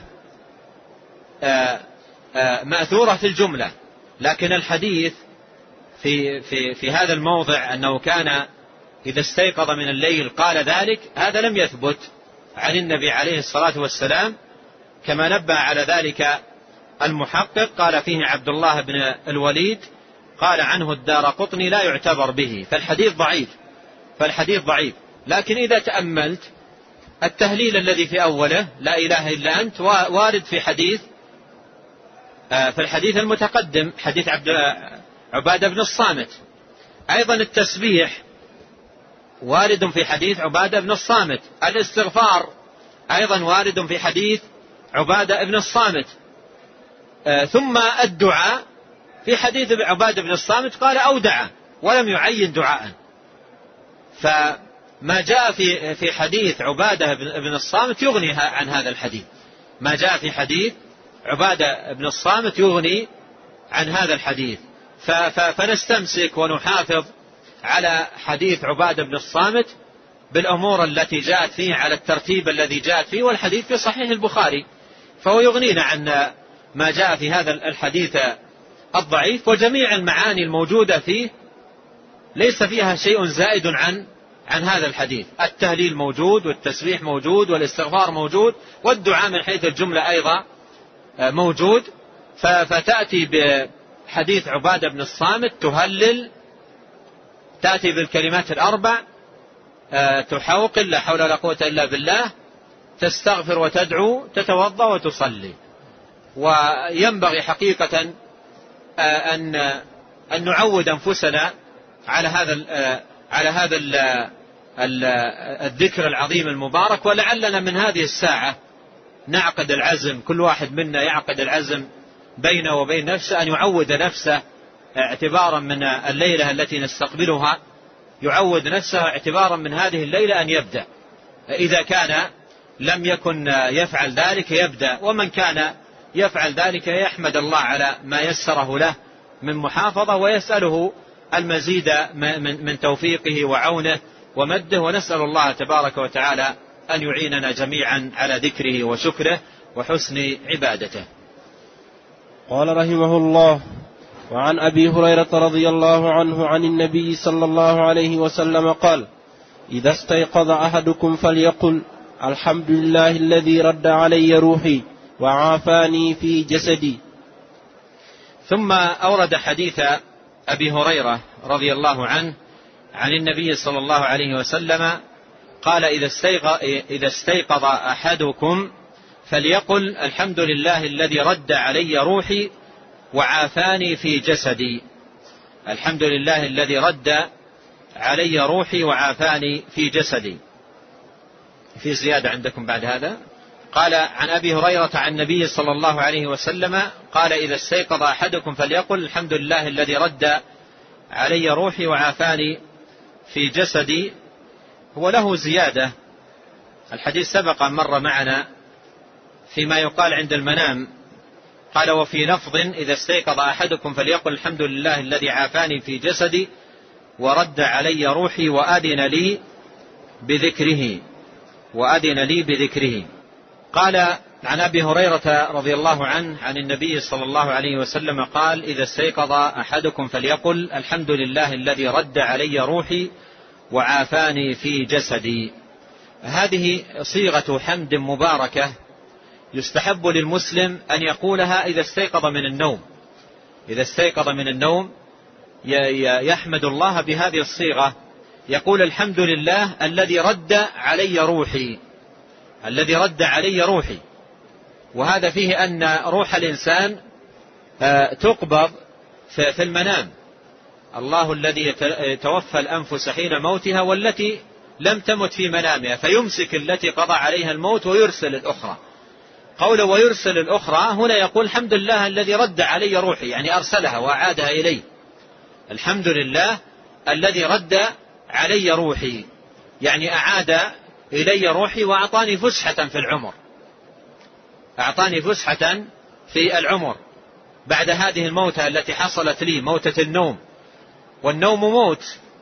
مأثورة في الجملة، لكن الحديث في, في, في هذا الموضع أنه كان إذا استيقظ من الليل قال ذلك، هذا لم يثبت عن النبي عليه الصلاة والسلام، كما نبه على ذلك المحقق قال فيه عبد الله بن الوليد قال عنه الدارقطني لا يعتبر به، فالحديث ضعيف فالحديث ضعيف لكن إذا تأملت التهليل الذي في أوله لا إله إلا أنت وارد في حديث في الحديث المتقدم حديث عبد عبادة بن الصامت، أيضا التسبيح وارد في حديث عبادة بن الصامت، الاستغفار أيضا وارد في حديث عبادة بن الصامت، ثم الدعاء في حديث عبادة بن الصامت قال أو دعا ولم يعين دعاء، فما جاء في في حديث عبادة بن الصامت يغني عن هذا الحديث، ما جاء في حديث عبادة بن الصامت يغني عن هذا الحديث، فنستمسك ونحافظ على حديث عبادة بن الصامت بالأمور التي جاءت فيه على الترتيب الذي جاءت فيه، والحديث في صحيح البخاري، فهو يغنينا عن ما جاء في هذا الحديث الضعيف، وجميع المعاني الموجودة فيه ليس فيها شيء زائد عن عن هذا الحديث. التهليل موجود والتسبيح موجود والاستغفار موجود والدعاء من حيث الجملة أيضا موجود، فتأتي بحديث عبادة بن الصامت تهلل، تأتي بالكلمات الأربع، تحوقل لا حول ولا قوة إلا بالله، تستغفر وتدعو، تتوضأ وتصلي. وينبغي حقيقة أن أن نعود أنفسنا على هذا على هذا الذكر العظيم المبارك، ولعلنا من هذه الساعة نعقد العزم، كل واحد منا يعقد العزم بينه وبين نفسه أن يعود نفسه اعتبارا من الليلة التي نستقبلها، يعود نفسه اعتبارا من هذه الليلة أن يبدأ، إذا كان لم يكن يفعل ذلك يبدأ، ومن كان يفعل ذلك يحمد الله على ما يسره له من محافظة ويسأله المزيد من توفيقه وعونه ومده، ونسأل الله تبارك وتعالى أن يعيننا جميعا على ذكره وشكره وحسن عبادته. قال رحمه الله: وعن أبي هريرة رضي الله عنه عن النبي صلى الله عليه وسلم قال: إذا استيقظ أحدكم فليقل الحمد لله الذي رد علي روحي وعافاني في جسدي. ثم أورد حديث أبي هريرة رضي الله عنه عن النبي صلى الله عليه وسلم قال إذا استيقظ, إذا استيقظ أحدكم فليقل الحمد لله الذي رد علي روحي وعافاني في جسدي. الحمد لله الذي رد علي روحي وعافاني في جسدي. في زيادة عندكم بعد هذا؟ قال عن أبي هريرة عن النبي صلى الله عليه وسلم قال إذا استيقظ أحدكم فليقل الحمد لله الذي رد علي روحي وعافاني في جسدي. هو له زيادة، الحديث سبق مر معنا فيما يقال عند المنام. قال وفي لفظ إذا استيقظ أحدكم فليقل الحمد لله الذي عافاني في جسدي ورد علي روحي وأذن لي بذكره وأذن لي بذكره. قال عن أبي هريرة رضي الله عنه عن النبي صلى الله عليه وسلم قال إذا استيقظ أحدكم فليقل الحمد لله الذي رد علي روحي وعافاني في جسدي. هذه صيغة حمد مباركة يستحب للمسلم أن يقولها إذا استيقظ من النوم. إذا استيقظ من النوم يحمد الله بهذه الصيغة، يقول الحمد لله الذي رد علي روحي، الذي رد علي روحي. وهذا فيه أن روح الإنسان تقبض في المنام. الله الذي يتوفى الأنفس حين موتها والتي لم تمت في منامها فيمسك التي قضى عليها الموت ويرسل الأخرى. قوله ويرسل الأخرى هنا يقول الحمد لله الذي رد علي روحي، يعني أرسلها وأعادها إلي. الحمد لله الذي رد علي روحي يعني أعاد إلي روحي وأعطاني فسحة في العمر، أعطاني فسحة في العمر بعد هذه الموتة التي حصلت لي، موتة النوم، والنوم موت.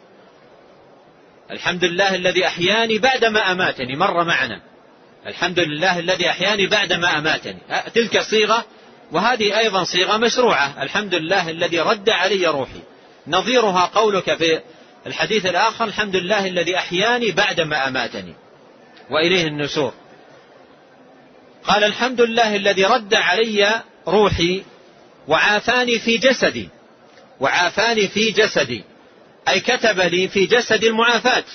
الحمد لله الذي أحياني بعدما أماتني، مر معنا الحمد لله الذي أحياني بعدما أماتني، تلك صيغة، وهذه أيضا صيغة مشروعة. الحمد لله الذي رد علي روحي، نظيرها قولك في الحديث الآخر الحمد لله الذي أحياني بعدما أماتني وإليه النشور. قال الحمد لله الذي رد علي روحي وعافاني في جسدي. وعافاني في جسدي أي كتب لي في جسدي المعافاة،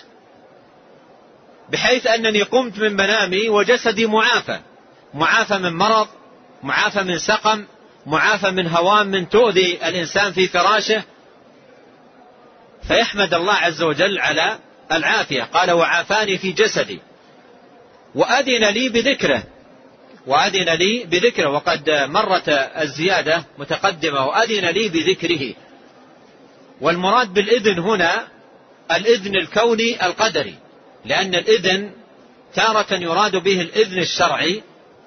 بحيث أنني قمت من منامي وجسدي معافى، معافى من مرض، معافى من سقم، معافى من هوام من تؤذي الإنسان في فراشه، فيحمد الله عز وجل على العافية. قال وعافاني في جسدي وأذن لي بذكره، وأذن لي بذكره، وقد مرت الزيادة متقدمة وأذن لي بذكره. والمراد بالإذن هنا الإذن الكوني القدري، لأن الإذن تارة يراد به الإذن الشرعي،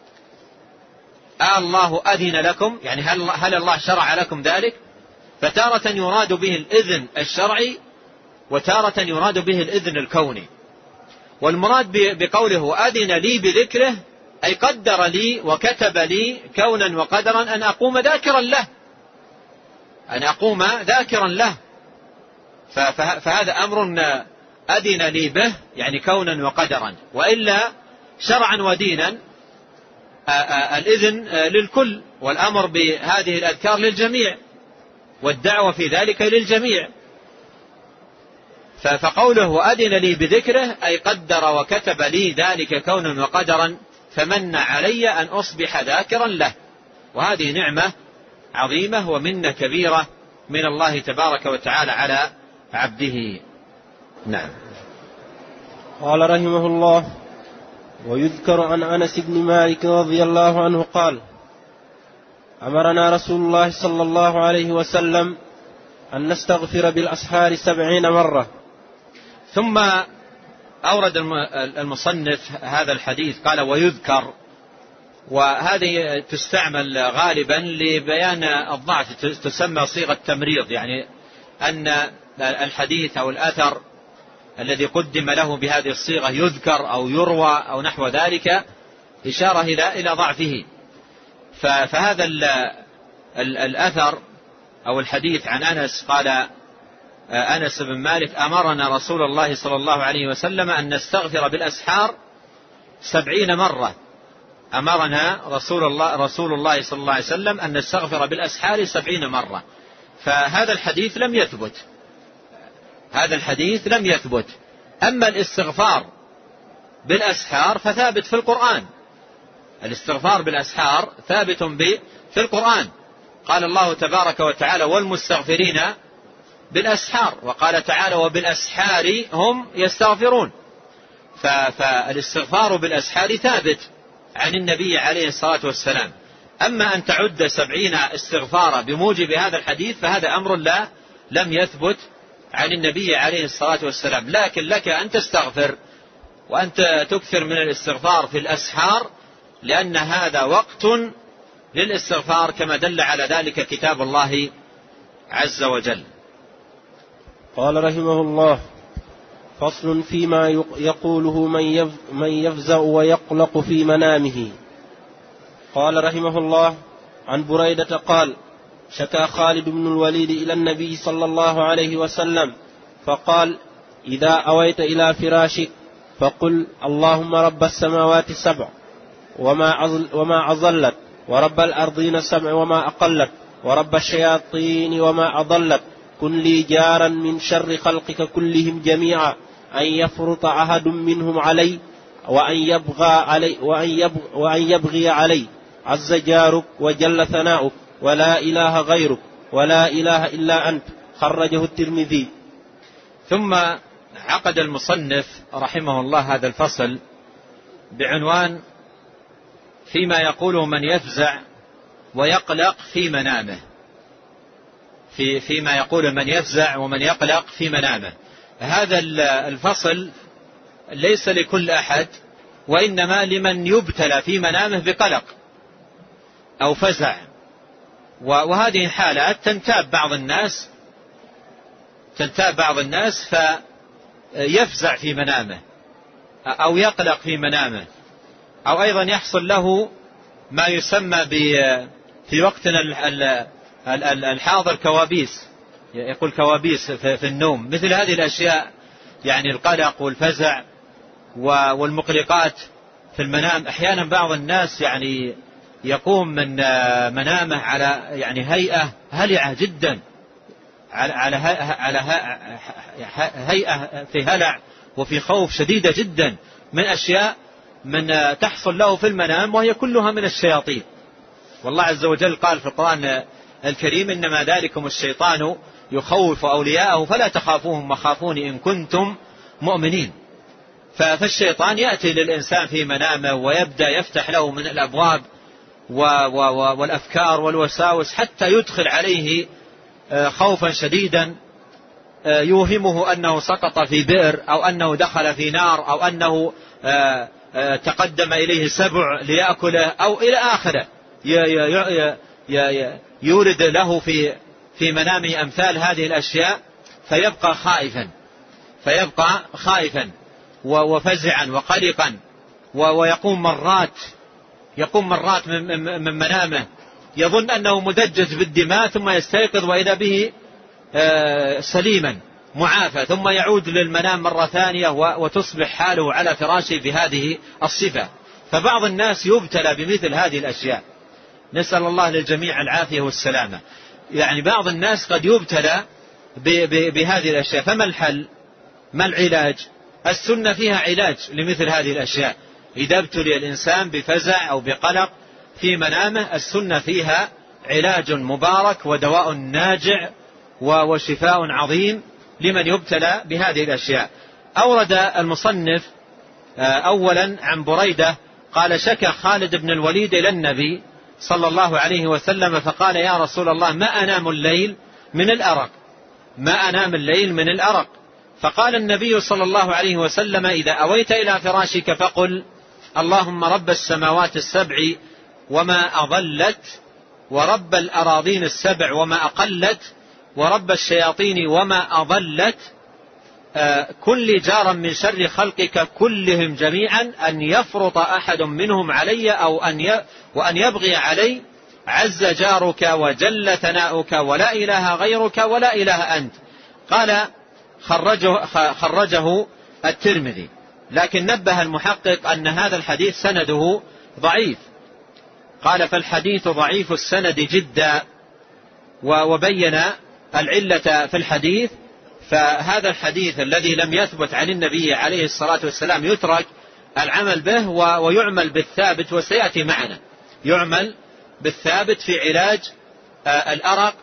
آه الله أذن لكم، يعني هل, هل الله شرع لكم ذلك؟ فتارة يراد به الإذن الشرعي وتارة يراد به الإذن الكوني. والمراد بقوله أذن لي بذكره أي قدر لي وكتب لي كونا وقدرا أن أقوم ذاكرا له، أن أقوم ذاكرا له. فهذا أمر أذن لي به يعني كونا وقدرا، وإلا شرعا ودينا الإذن للكل، والأمر بهذه الأذكار للجميع، والدعوة في ذلك للجميع. فقوله أذن لي بذكره أي قدر وكتب لي ذلك كونا وقدرا، فمن علي أن أصبح ذاكرا له. وهذه نعمة عظيمة ومنة كبيرة من الله تبارك وتعالى على عبده. نعم. قال رحمه الله: ويذكر عن أنس بن مالك رضي الله عنه قال: أمرنا رسول الله صلى الله عليه وسلم أن نستغفر بالأسحار سبعين مرة. ثم أورد المصنف هذا الحديث قال ويذكر، وهذه تستعمل غالبا لبيان الضعف، تسمى صيغة تمريض، يعني أن الحديث أو الأثر الذي قدم له بهذه الصيغة يذكر أو يروى أو نحو ذلك إشارة إلى إلى ضعفه. فهذا الأثر أو الحديث عن أنس قال أنس بن مالك: أمرنا رسول الله صلى الله عليه وسلم أن نستغفر بالأسحار سبعين مرة. أمرنا رسول الله رسول الله صلى الله عليه وسلم أن نستغفر بالأسحار سبعين مرة. فهذا الحديث لم يثبت، هذا الحديث لم يثبت. أما الاستغفار بالأسحار فثابت في القرآن. الاستغفار بالأسحار ثابت في القرآن. قال الله تبارك وتعالى والمستغفرين بالأسحار، وقال تعالى وبالأسحار هم يستغفرون. فالاستغفار بالأسحار ثابت عن النبي عليه الصلاة والسلام. أما أن تعد سبعين استغفارا بموجب هذا الحديث فهذا أمر لا لم يثبت عن النبي عليه الصلاة والسلام. لكن لك أن تستغفر وأنت تكثر من الاستغفار في الأسحار، لأن هذا وقت للاستغفار كما دل على ذلك كتاب الله عز وجل. قال رحمه الله: فصل فيما يقوله من يفزع ويقلق في منامه. قال رحمه الله: عن بريدة قال: شكا خالد بن الوليد إلى النبي صلى الله عليه وسلم فقال: إذا أويت إلى فراشك فقل اللهم رب السماوات السبع وما أضلت، ورب الأرضين السبع وما أقلت، ورب الشياطين وما أضلت، كن لي جارا من شر خلقك كلهم جميعا، أن يفرط أحد منهم علي وأن يبغى علي وأن يبغي, وأن يبغي علي، عز جارك وجل ثناؤك ولا إله غيرك ولا إله إلا أنت. خرجه الترمذي. ثم عقد المصنف رحمه الله هذا الفصل بعنوان فيما يقوله من يفزع ويقلق في منامه. في فيما يقول من يفزع ومن يقلق في منامه. هذا الفصل ليس لكل أحد، وإنما لمن يبتلى في منامه بقلق أو فزع. وهذه الحالات تنتاب بعض الناس تنتاب بعض الناس فيفزع في منامه أو يقلق في منامه، أو أيضا يحصل له ما يسمى في وقتنا الحاضر كوابيس، يقول كوابيس في النوم. مثل هذه الأشياء يعني القلق والفزع والمقلقات في المنام. أحيانا بعض الناس يعني يقوم من منامه على يعني هيئة هلعة جدا، على على هيئة في هلع وفي خوف شديدة جدا من أشياء من تحصل له في المنام، وهي كلها من الشياطين. والله عز وجل قال في القرآن الكريم: إنما ذلكم الشيطان يخوف أولياءه فلا تخافوهم وخافوني إن كنتم مؤمنين. فالشيطان يأتي للإنسان في منامه ويبدأ يفتح له من الأبواب والأفكار والوساوس حتى يدخل عليه خوفا شديدا، يوهمه أنه سقط في بئر، أو أنه دخل في نار، أو أنه تقدم إليه سبع ليأكله، أو إلى آخره. يورد له في في منامه أمثال هذه الأشياء، فيبقى خائفا فيبقى خائفا وفزعا وقلقا، ويقوم مرات يقوم مرات من منامه يظن أنه مدجج بالدماء، ثم يستيقظ وإذا به سليما معافى، ثم يعود للمنام مرة ثانية وتصبح حاله على فراشه بهذه الصفة. فبعض الناس يبتلى بمثل هذه الأشياء، نسأل الله للجميع العافية والسلامة. يعني بعض الناس قد يبتلى بهذه الأشياء. فما الحل؟ ما العلاج؟ السنة فيها علاج لمثل هذه الأشياء. إذا ابتلي الإنسان بفزع أو بقلق في منامه، السنة فيها علاج مبارك ودواء ناجع وشفاء عظيم لمن يبتلى بهذه الأشياء. أورد المصنف أولا عن بريدة قال: شكى خالد بن الوليد إلى النبي صلى الله عليه وسلم فقال: يا رسول الله ما أنام الليل من الأرق ما أنام الليل من الأرق فقال النبي صلى الله عليه وسلم: إذا أويت إلى فراشك فقل اللهم رب السماوات السبع وما أضلت، ورب الأراضين السبع وما أقلت، ورب الشياطين وما أضلت، كل جارا من شر خلقك كلهم جميعا، أن يفرط أحد منهم علي أو أن وأن يبغي علي، عز جارك وجل ثناؤك ولا إله غيرك ولا إله أنت. قال خرجه, خرجه الترمذي، لكن نبه المحقق أن هذا الحديث سنده ضعيف. قال: فالحديث ضعيف السند جدا، وبين العلة في الحديث. فهذا الحديث الذي لم يثبت عن النبي عليه الصلاة والسلام يترك العمل به ويعمل بالثابت، وسيأتي معنا يعمل بالثابت في علاج الأرق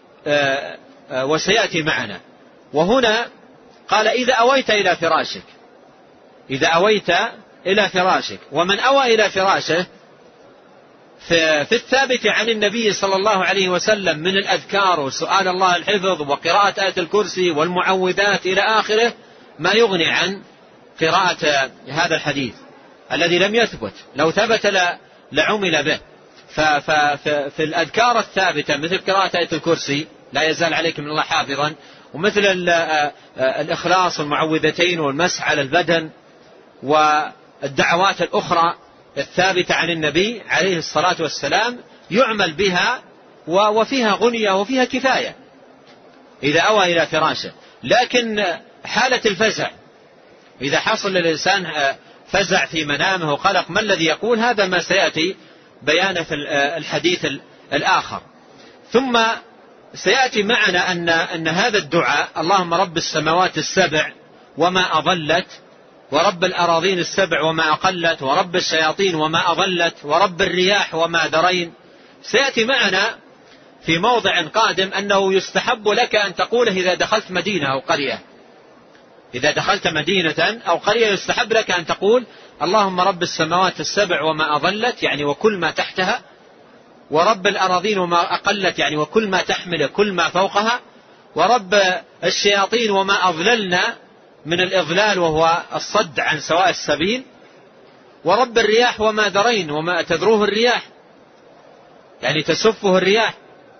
وسيأتي معنا. وهنا قال إذا أويت إلى فراشك، إذا أويت إلى فراشك. ومن أوى إلى فراشه في الثابت عن النبي صلى الله عليه وسلم من الأذكار وسؤال الله الحفظ وقراءة آية الكرسي والمعوذات إلى آخره ما يغني عن قراءة هذا الحديث الذي لم يثبت. لو ثبت لعمل به. ففي الأذكار الثابتة مثل قراءة آية الكرسي لا يزال عليك من الله حافظا، ومثل الإخلاص والمعوذتين والمسح على البدن والدعوات الأخرى الثابتة عن النبي عليه الصلاة والسلام يعمل بها وفيها غنية وفيها كفاية إذا أوى إلى فراشه. لكن حالة الفزع، إذا حصل للإنسان فزع في منامه وقلق، ما الذي يقول؟ هذا ما سيأتي بيانه في الحديث الآخر. ثم سيأتي معنا أن, أن هذا الدعاء اللهم رب السماوات السبع وما أضلت، ورب الأراضين السبع وما أقلت، ورب الشياطين وما أضلت، ورب الرياح وما درين، سيأتي معنا في موضع قادم أنه يستحب لك أن تقوله إذا دخلت مدينة أو قرية. إذا دخلت مدينة أو قرية يستحب لك أن تقول اللهم رب السماوات السبع وما أضلت، يعني وكل ما تحتها، ورب الأراضين وما أقلت، يعني وكل ما تحمل كل ما فوقها، ورب الشياطين وما أضللنا من الإضلال وهو الصد عن سواء السبيل، ورب الرياح وما درين، وما تذروه الرياح يعني تسفه الرياح.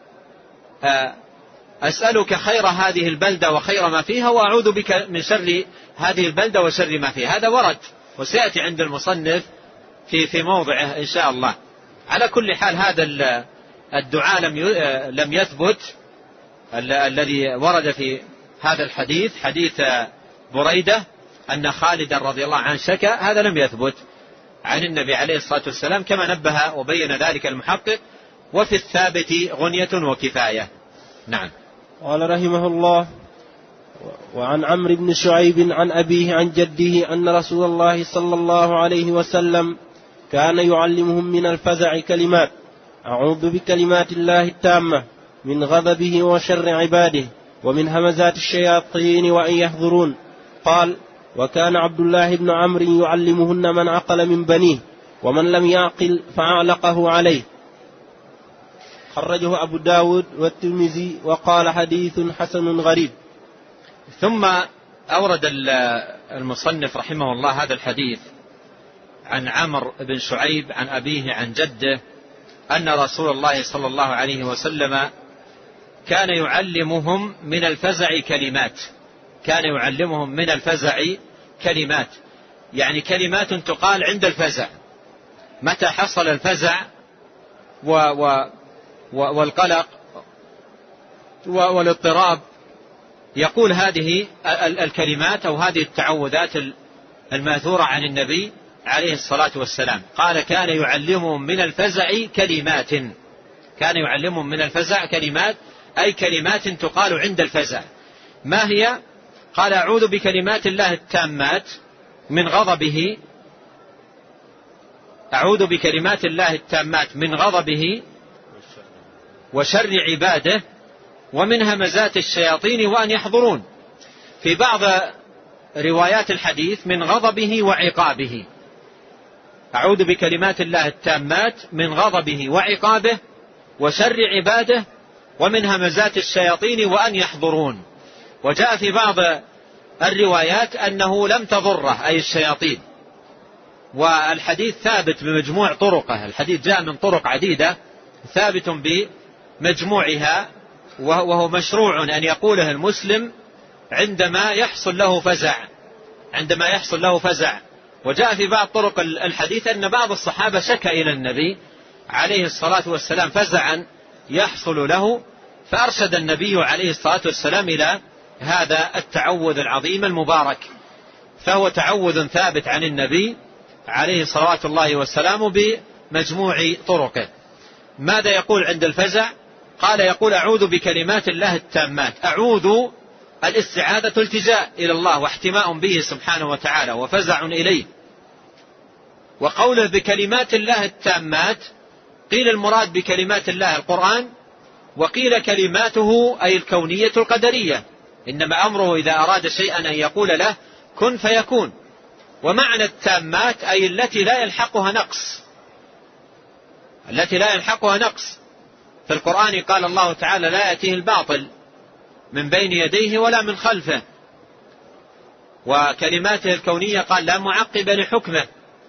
أسألك خير هذه البلدة وخير ما فيها، وأعوذ بك من شر هذه البلدة وشر ما فيها. هذا ورد وسيأتي عند المصنف في في موضعه إن شاء الله. على كل حال هذا الدعاء لم لم يثبت الذي ورد في هذا الحديث، حديث بريدة أن خالدا رضي الله عنه شكى، هذا لم يثبت عن النبي عليه الصلاة والسلام كما نبه وبين ذلك المحقق. وفي الثابت غنية وكفاية. نعم. قال رحمه الله: وعن عمرو بن شعيب عن أبيه عن جده أن رسول الله صلى الله عليه وسلم كان يعلمهم من الفزع كلمات: أعوذ بكلمات الله التامة من غضبه وشر عباده ومن همزات الشياطين وأن يحضرون. قال: وكان عبد الله بن عمرو يعلمهن من عقل من بنيه، ومن لم يعقل فأعلقه عليه. خرجه أبو داود والترمذي وقال حديث حسن غريب. ثم أورد المصنف رحمه الله هذا الحديث عن عمرو بن شعيب عن أبيه عن جده أن رسول الله صلى الله عليه وسلم كان يعلمهم من الفزع كلمات. كان يعلمهم من الفزع كلمات، يعني كلمات تقال عند الفزع، متى حصل الفزع و و والقلق والاضطراب يقول هذه الكلمات أو هذه التعوذات الماثورة عن النبي عليه الصلاة والسلام. قال كان يعلمهم من الفزع كلمات، كان يعلمهم من الفزع كلمات، أي كلمات تقال عند الفزع. ما هي؟ قال: أعوذ بكلمات الله التامات من غضبه، أعوذ بكلمات الله التامات من غضبه وشر عباده ومن همزات الشياطين وأن يحضرون. في بعض روايات الحديث من غضبه وعقابه. أعوذ بكلمات الله التامات من غضبه وعقابه وشر عباده ومن همزات الشياطين وأن يحضرون. وجاء في بعض الروايات أنه لم تضره أي الشياطين. والحديث ثابت بمجموع طرقه، الحديث جاء من طرق عديدة ثابت بمجموعها، وهو مشروع أن يقوله المسلم عندما يحصل له فزع، عندما يحصل له فزع. وجاء في بعض طرق الحديث أن بعض الصحابة شكى إلى النبي عليه الصلاة والسلام فزعا يحصل له، فأرشد النبي عليه الصلاة والسلام إلى هذا التعوذ العظيم المبارك. فهو تعوذ ثابت عن النبي عليه صلوات الله والسلام بمجموع طرقه. ماذا يقول عند الفزع؟ قال: يقول: أعوذ بكلمات الله التامات. أعوذ الاستعاذة التجاء إلى الله واحتماء به سبحانه وتعالى وفزع إليه، وقوله بكلمات الله التامات قيل المراد بكلمات الله القرآن، وقيل كلماته أي الكونية القدرية، إنما أمره إذا أراد شيئا أن يقول له كن فيكون. ومعنى التامات أي التي لا يلحقها نقص، التي لا يلحقها نقص. في القرآن قال الله تعالى لا يأتيه الباطل من بين يديه ولا من خلفه. وكلماته الكونية قال لا معقب لحكمه.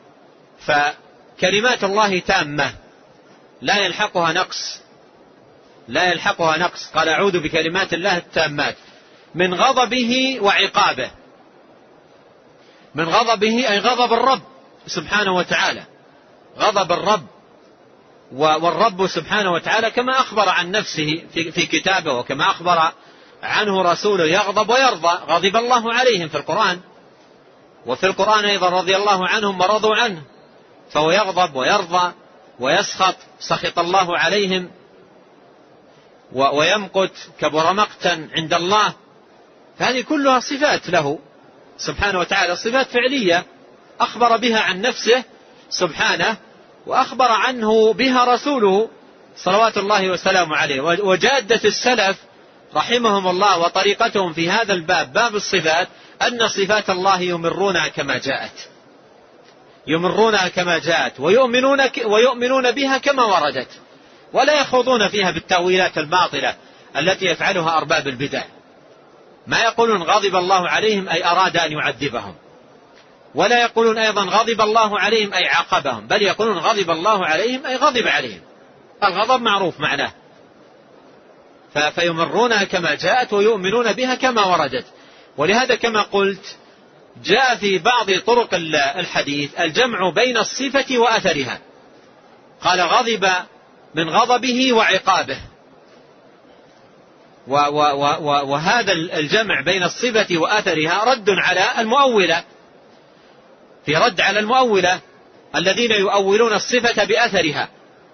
فكلمات الله تامة لا يلحقها نقص، لا يلحقها نقص. قال أعوذ بكلمات الله التامات من غضبه وعقابه. من غضبه أي غضب الرب سبحانه وتعالى، غضب الرب. والرب سبحانه وتعالى كما أخبر عن نفسه في كتابه وكما أخبر عنه رسوله يغضب ويرضى. غضب الله عليهم في القرآن، وفي القرآن أيضا رضي الله عنهم ورضوا عنه. فهو يغضب ويرضى ويسخط، سخط الله عليهم ويمقت، كبر مقتا عند الله. فهذه كلها صفات له سبحانه وتعالى، صفات فعلية أخبر بها عن نفسه سبحانه، وأخبر عنه بها رسوله صلوات الله وسلامه عليه. وجادة السلف رحمهم الله وطريقتهم في هذا الباب، باب الصفات، أن صفات الله يمرونها كما جاءت، يمرونها كما جاءت ويؤمنون, ويؤمنون بها كما وردت، ولا يخوضون فيها بالتأويلات الباطلة التي يفعلها أرباب البدع. ما يقولون غضب الله عليهم أي أراد أن يعذبهم، ولا يقولون أيضا غضب الله عليهم أي عاقبهم، بل يقولون غضب الله عليهم أي غضب عليهم. الغضب معروف معناه. فيمرونها كما جاءت ويؤمنون بها كما وردت. ولهذا كما قلت جاء في بعض طرق الحديث الجمع بين الصفة وأثرها. قال غضب من غضبه وعقابه، وهذا الجمع بين الصفة وأثرها رد على المؤولة، في رد على المؤولة الذين يؤولون الصفة بأثرها،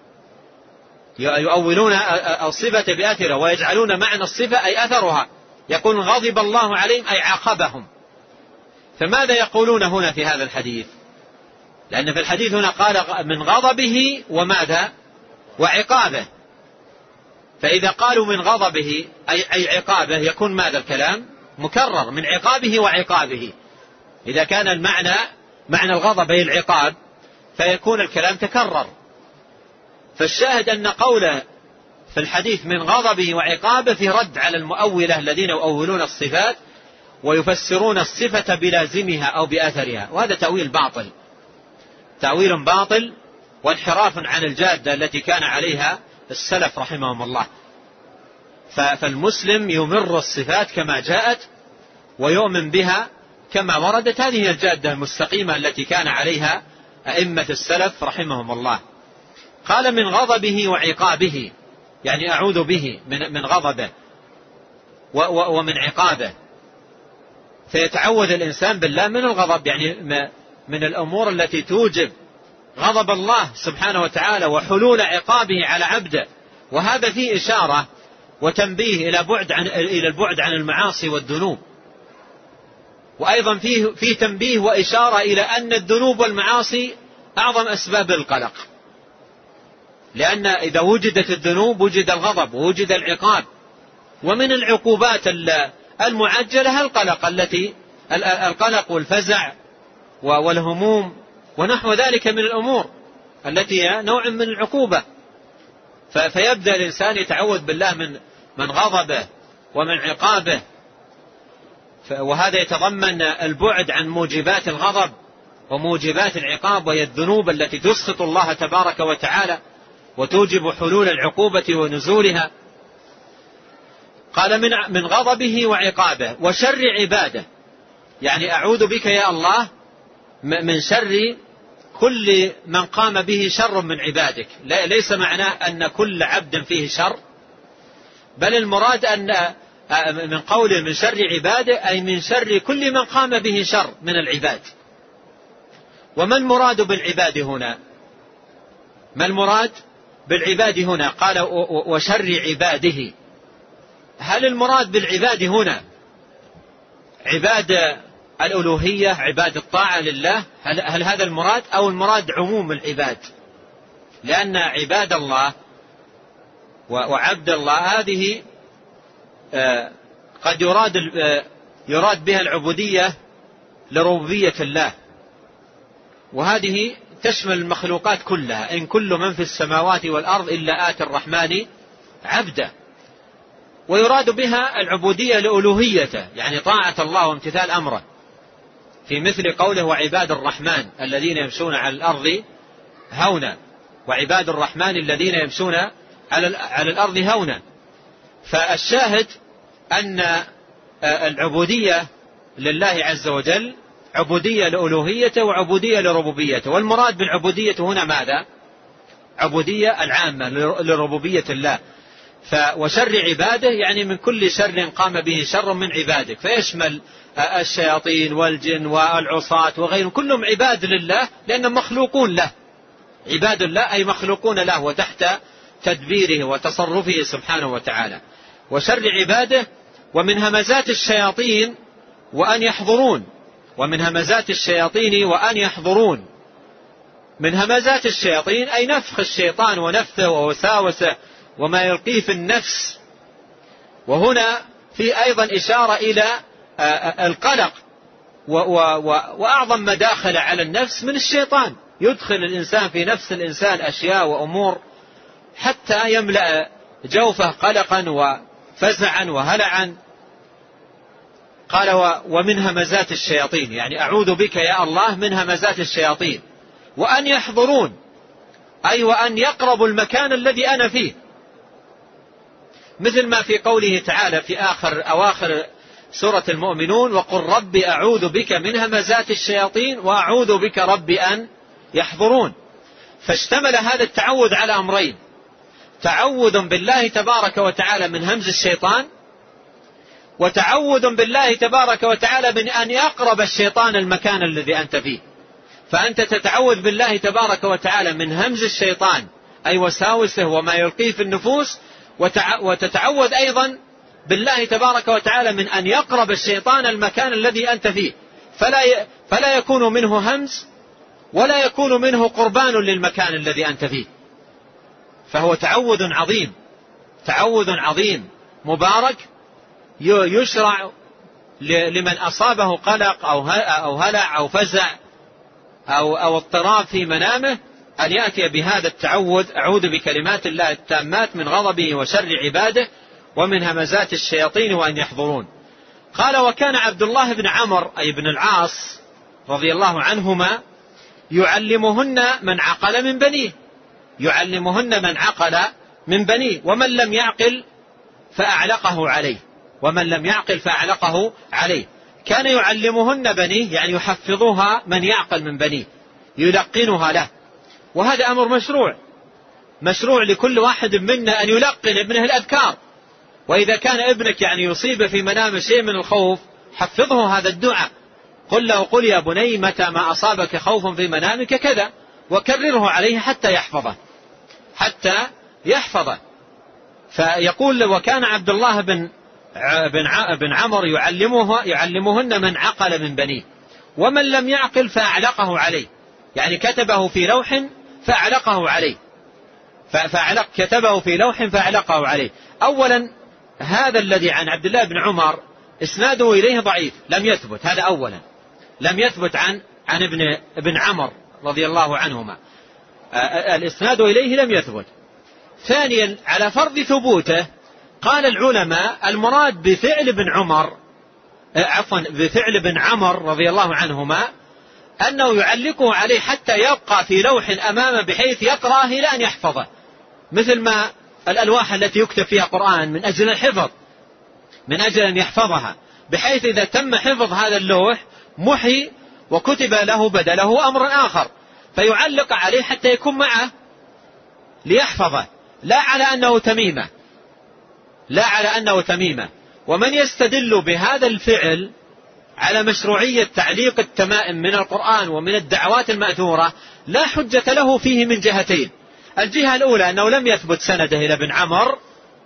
يؤولون الصفة بأثرها ويجعلون معنى الصفة أي أثرها، يقول غضب الله عليهم أي عاقبهم. فماذا يقولون هنا في هذا الحديث؟ لأن في الحديث هنا قال من غضبه وماذا؟ وعقابه. فإذا قالوا من غضبه أي, أي عقابه يكون ماذا الكلام؟ مكرر، من عقابه وعقابه. إذا كان المعنى معنى الغضب أي العقاب فيكون الكلام تكرر. فالشاهد أن قوله في الحديث من غضبه وعقابه في رد على المؤولة الذين يؤولون الصفات ويفسرون الصفة بلازمها أو بأثرها، وهذا تأويل باطل، تأويل باطل وانحراف عن الجادة التي كان عليها السلف رحمهم الله. فالمسلم يمر الصفات كما جاءت ويؤمن بها كما وردت. هذه هي الجادة المستقيمة التي كان عليها أئمة السلف رحمهم الله. قال من غضبه وعقابه، يعني أعوذ به من غضبه ومن عقابه. فيتعوذ الإنسان بالله من الغضب، يعني من الأمور التي توجب غضب الله سبحانه وتعالى وحلول عقابه على عبده. وهذا فيه إشارة وتنبيه إلى بعد عن إلى البعد عن المعاصي والذنوب، وأيضا فيه فيه تنبيه وإشارة إلى أن الذنوب والمعاصي أعظم أسباب القلق، لأن إذا وجدت الذنوب وجد الغضب ووجد العقاب. ومن العقوبات المعجلة القلق التي القلق والفزع والهموم ونحو ذلك من الأمور التي هي نوع من العقوبة. فيبدأ الإنسان يتعوذ بالله من من غضبه ومن عقابه، وهذا يتضمن البعد عن موجبات الغضب وموجبات العقاب، وهي الذنوب التي تسخط الله تبارك وتعالى وتوجب حلول العقوبة ونزولها. قال من من غضبه وعقابه وشر عباده، يعني أعوذ بك يا الله من شر كل من قام به شر من عبادك. ليس معناه أن كل عبد فيه شر، بل المراد أن من قوله من شر عباده أي من شر كل من قام به شر من العباد. وما المراد بالعباد هنا؟ ما المراد بالعباد هنا؟ قال وشر عباده. هل المراد بالعباد هنا عباد الألوهية عباد الطاعة لله، هل, هل هذا المراد أو المراد عموم العباد؟ لأن عباد الله وعبد الله هذه قد يراد يراد بها العبودية لربوبية الله، وهذه تشمل المخلوقات كلها، إن كل من في السماوات والأرض إلا آتي الرحمن عبدا. ويراد بها العبودية لألوهيته، يعني طاعة الله وامتثال أمره، في مثل قوله وعباد الرحمن الذين يمشون على الأرض هونا، وعباد الرحمن الذين يمشون على الأرض هونا. فالشاهد أن العبودية لله عز وجل عبودية لألوهيته وعبودية لربوبيته، والمراد بالعبودية هنا ماذا؟ عبودية العامة لربوبية الله. وشر عباده يعني من كل شر قام به شر من عبادك، فيشمل الشياطين والجن والعصاة وغيرهم، كلهم عباد لله لأنهم مخلوقون له، عباد الله أي مخلوقون له وتحت تدبيره وتصرفه سبحانه وتعالى. وشر عباده ومن همزات الشياطين وأن يحضرون، ومن همزات الشياطين وأن يحضرون. من همزات الشياطين أي نفخ الشيطان ونفثه ووساوسه وما يلقيه في النفس. وهنا في أيضا إشارة إلى القلق وأعظم مداخل على النفس من الشيطان، يدخل الإنسان في نفس الإنسان أشياء وأمور حتى يملأ جوفه قلقا وفزعا وهلعا. قال ومن همزات الشياطين، يعني أعوذ بك يا الله من همزات الشياطين. وأن يحضرون أي وأن يقربوا المكان الذي أنا فيه، مثل ما في قوله تعالى في آخر أواخر سورة المؤمنون وقل رب أعوذ بك من همزات الشياطين وأعوذ بك رب أن يحضرون. فاشتمل هذا التعوذ على أمرين: تعوذ بالله تبارك وتعالى من همز الشيطان، وتعوذ بالله تبارك وتعالى من أن يقرب الشيطان المكان الذي أنت فيه. فأنت تتعوذ بالله تبارك وتعالى من همز الشيطان أي وساوسه وما يلقيه في النفوس، وتتعوذ أيضا بالله تبارك وتعالى من أن يقرب الشيطان المكان الذي أنت فيه، فلا فلا يكون منه همز ولا يكون منه قربان للمكان الذي أنت فيه. فهو تعوذ عظيم، تعوذ عظيم مبارك يشرع لمن أصابه قلق أو هلع أو فزع أو, أو اضطراب في منامه أن يأتي بهذا التعوذ: أعوذ بكلمات الله التامات من غضبه وشر عباده ومن همزات الشياطين وأن يحضرون. قال وكان عبد الله بن عمرو أي بن العاص رضي الله عنهما يعلمهن من عقل من بنيه، يعلمهن من عقل من بنيه، ومن لم يعقل فأعلقه عليه، ومن لم يعقل فأعلقه عليه. كان يعلمهن بنيه يعني يحفظها من يعقل من بنيه، يلقنها له، وهذا أمر مشروع، مشروع لكل واحد منا أن يلقن ابنه الأذكار. وإذا كان ابنك يعني يصيب في منام شيء من الخوف حفظه هذا الدعاء، قل له قل يا بني متى ما أصابك خوف في منامك كذا، وكرره عليه حتى يحفظه حتى يحفظه. فيقول وكان عبد الله بن بن عمرو يعلمه يعلمهن من عقل من بنيه، ومن لم يعقل فأعلقه عليه، يعني كتبه في لوح فأعلقه عليه، فأعلق كتبه في لوح فأعلقه عليه. أولا هذا الذي عن عبد الله بن عمر إسناده إليه ضعيف، لم يثبت، هذا أولا لم يثبت عن عن ابن ابن عمر رضي الله عنهما، الإسناد إليه لم يثبت. ثانيا على فرض ثبوته قال العلماء المراد بفعل ابن عمر عفوا بفعل ابن عمر رضي الله عنهما أنه يعلقه عليه حتى يبقى في لوح أمامه بحيث يقرأه إلى أن يحفظه، مثل ما الألواح التي يكتب فيها قرآن من أجل الحفظ، من أجل أن يحفظها، بحيث إذا تم حفظ هذا اللوح محي وكتب له بدله أمر آخر، فيعلق عليه حتى يكون معه ليحفظه، لا على أنه تميمة، لا على أنه تميمة. ومن يستدل بهذا الفعل على مشروعية تعليق التمائم من القرآن ومن الدعوات المأثورة لا حجة له فيه من جهتين: الجهة الأولى أنه لم يثبت سنده إلى ابن عمر،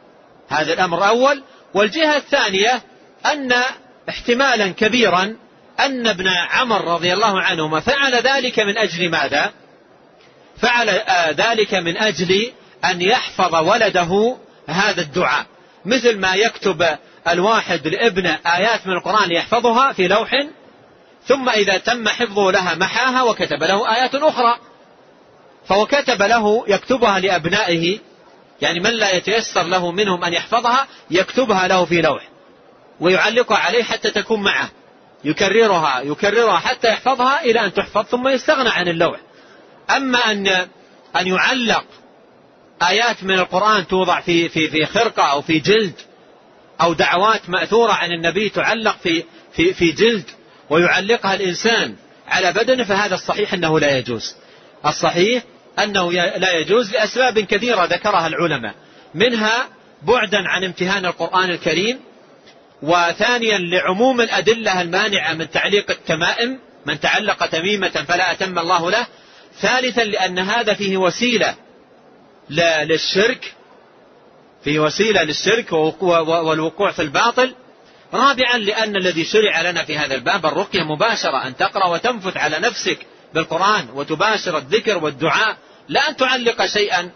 هذا الأمر أول، والجهة الثانية أن احتمالا كبيرا أن ابن عمر رضي الله عنهما فعل ذلك من أجل ماذا؟ فعل ذلك من أجل أن يحفظ ولده هذا الدعاء، مثل ما يكتب الواحد لابنه آيات من القرآن يحفظها في لوح، ثم إذا تم حفظه لها محاها وكتب له آيات أخرى، فوكتب له يكتبها لأبنائه، يعني من لا يتيسر له منهم أن يحفظها يكتبها له في لوح ويعلقها عليه حتى تكون معه، يكررها يكررها حتى يحفظها إلى أن تحفظ ثم يستغنى عن اللوح. أما أن أن يعلق آيات من القرآن توضع في في في خرقة أو في جلد، أو دعوات مأثورة عن النبي تعلق في في في جلد ويعلقها الإنسان على بدنه، فهذا الصحيح أنه لا يجوز. الصحيح أنه لا يجوز لأسباب كثيرة ذكرها العلماء، منها بعدا عن امتهان القرآن الكريم، وثانيا لعموم الأدلة المانعة من تعليق التمائم، من تعلق تميمة فلا أتم الله له، ثالثا لأن هذا فيه وسيلة للشرك، فيه وسيلة للشرك والوقوع في الباطل، رابعا لأن الذي شرع لنا في هذا الباب الرقية مباشرة، أن تقرأ وتنفث على نفسك بالقرآن وتباشر الذكر والدعاء، لا أن تعلق شيئا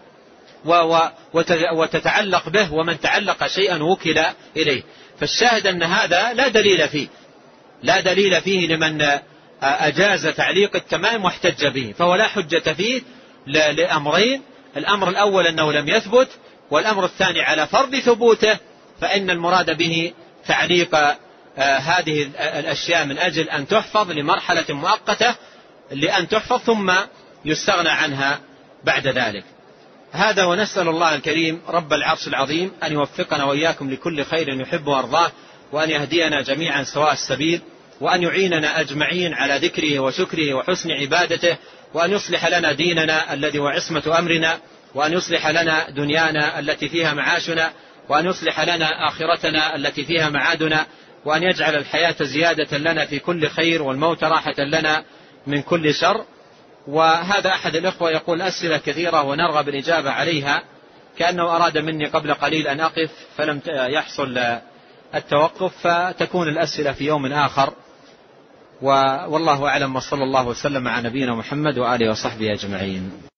وتتعلق به، ومن تعلق شيئا وكل إليه. فالشاهد أن هذا لا دليل فيه، لا دليل فيه لمن أجاز تعليق التمائم واحتج به، فهو لا حجة فيه لأمرين: الأمر الأول أنه لم يثبت، والأمر الثاني على فرض ثبوته فإن المراد به تعليق هذه الأشياء من أجل أن تحفظ لمرحلة مؤقتة، لأن تحفظ ثم يستغنى عنها بعد ذلك. هذا، ونسأل الله الكريم رب العرش العظيم أن يوفقنا وإياكم لكل خير يحب وارضاه، وأن يهدينا جميعا سواء السبيل، وأن يعيننا أجمعين على ذكره وشكره وحسن عبادته، وأن يصلح لنا ديننا الذي هو عصمة أمرنا، وأن يصلح لنا دنيانا التي فيها معاشنا، وأن يصلح لنا آخرتنا التي فيها معادنا، وأن يجعل الحياة زيادة لنا في كل خير والموت راحة لنا من كل شر. وهذا أحد الإخوة يقول أسئلة كثيرة ونرغب الإجابة عليها، كأنه أراد مني قبل قليل أن أقف فلم يحصل التوقف، فتكون الأسئلة في يوم آخر. والله أعلم، وصلى الله وسلم على نبينا محمد وآله وصحبه أجمعين.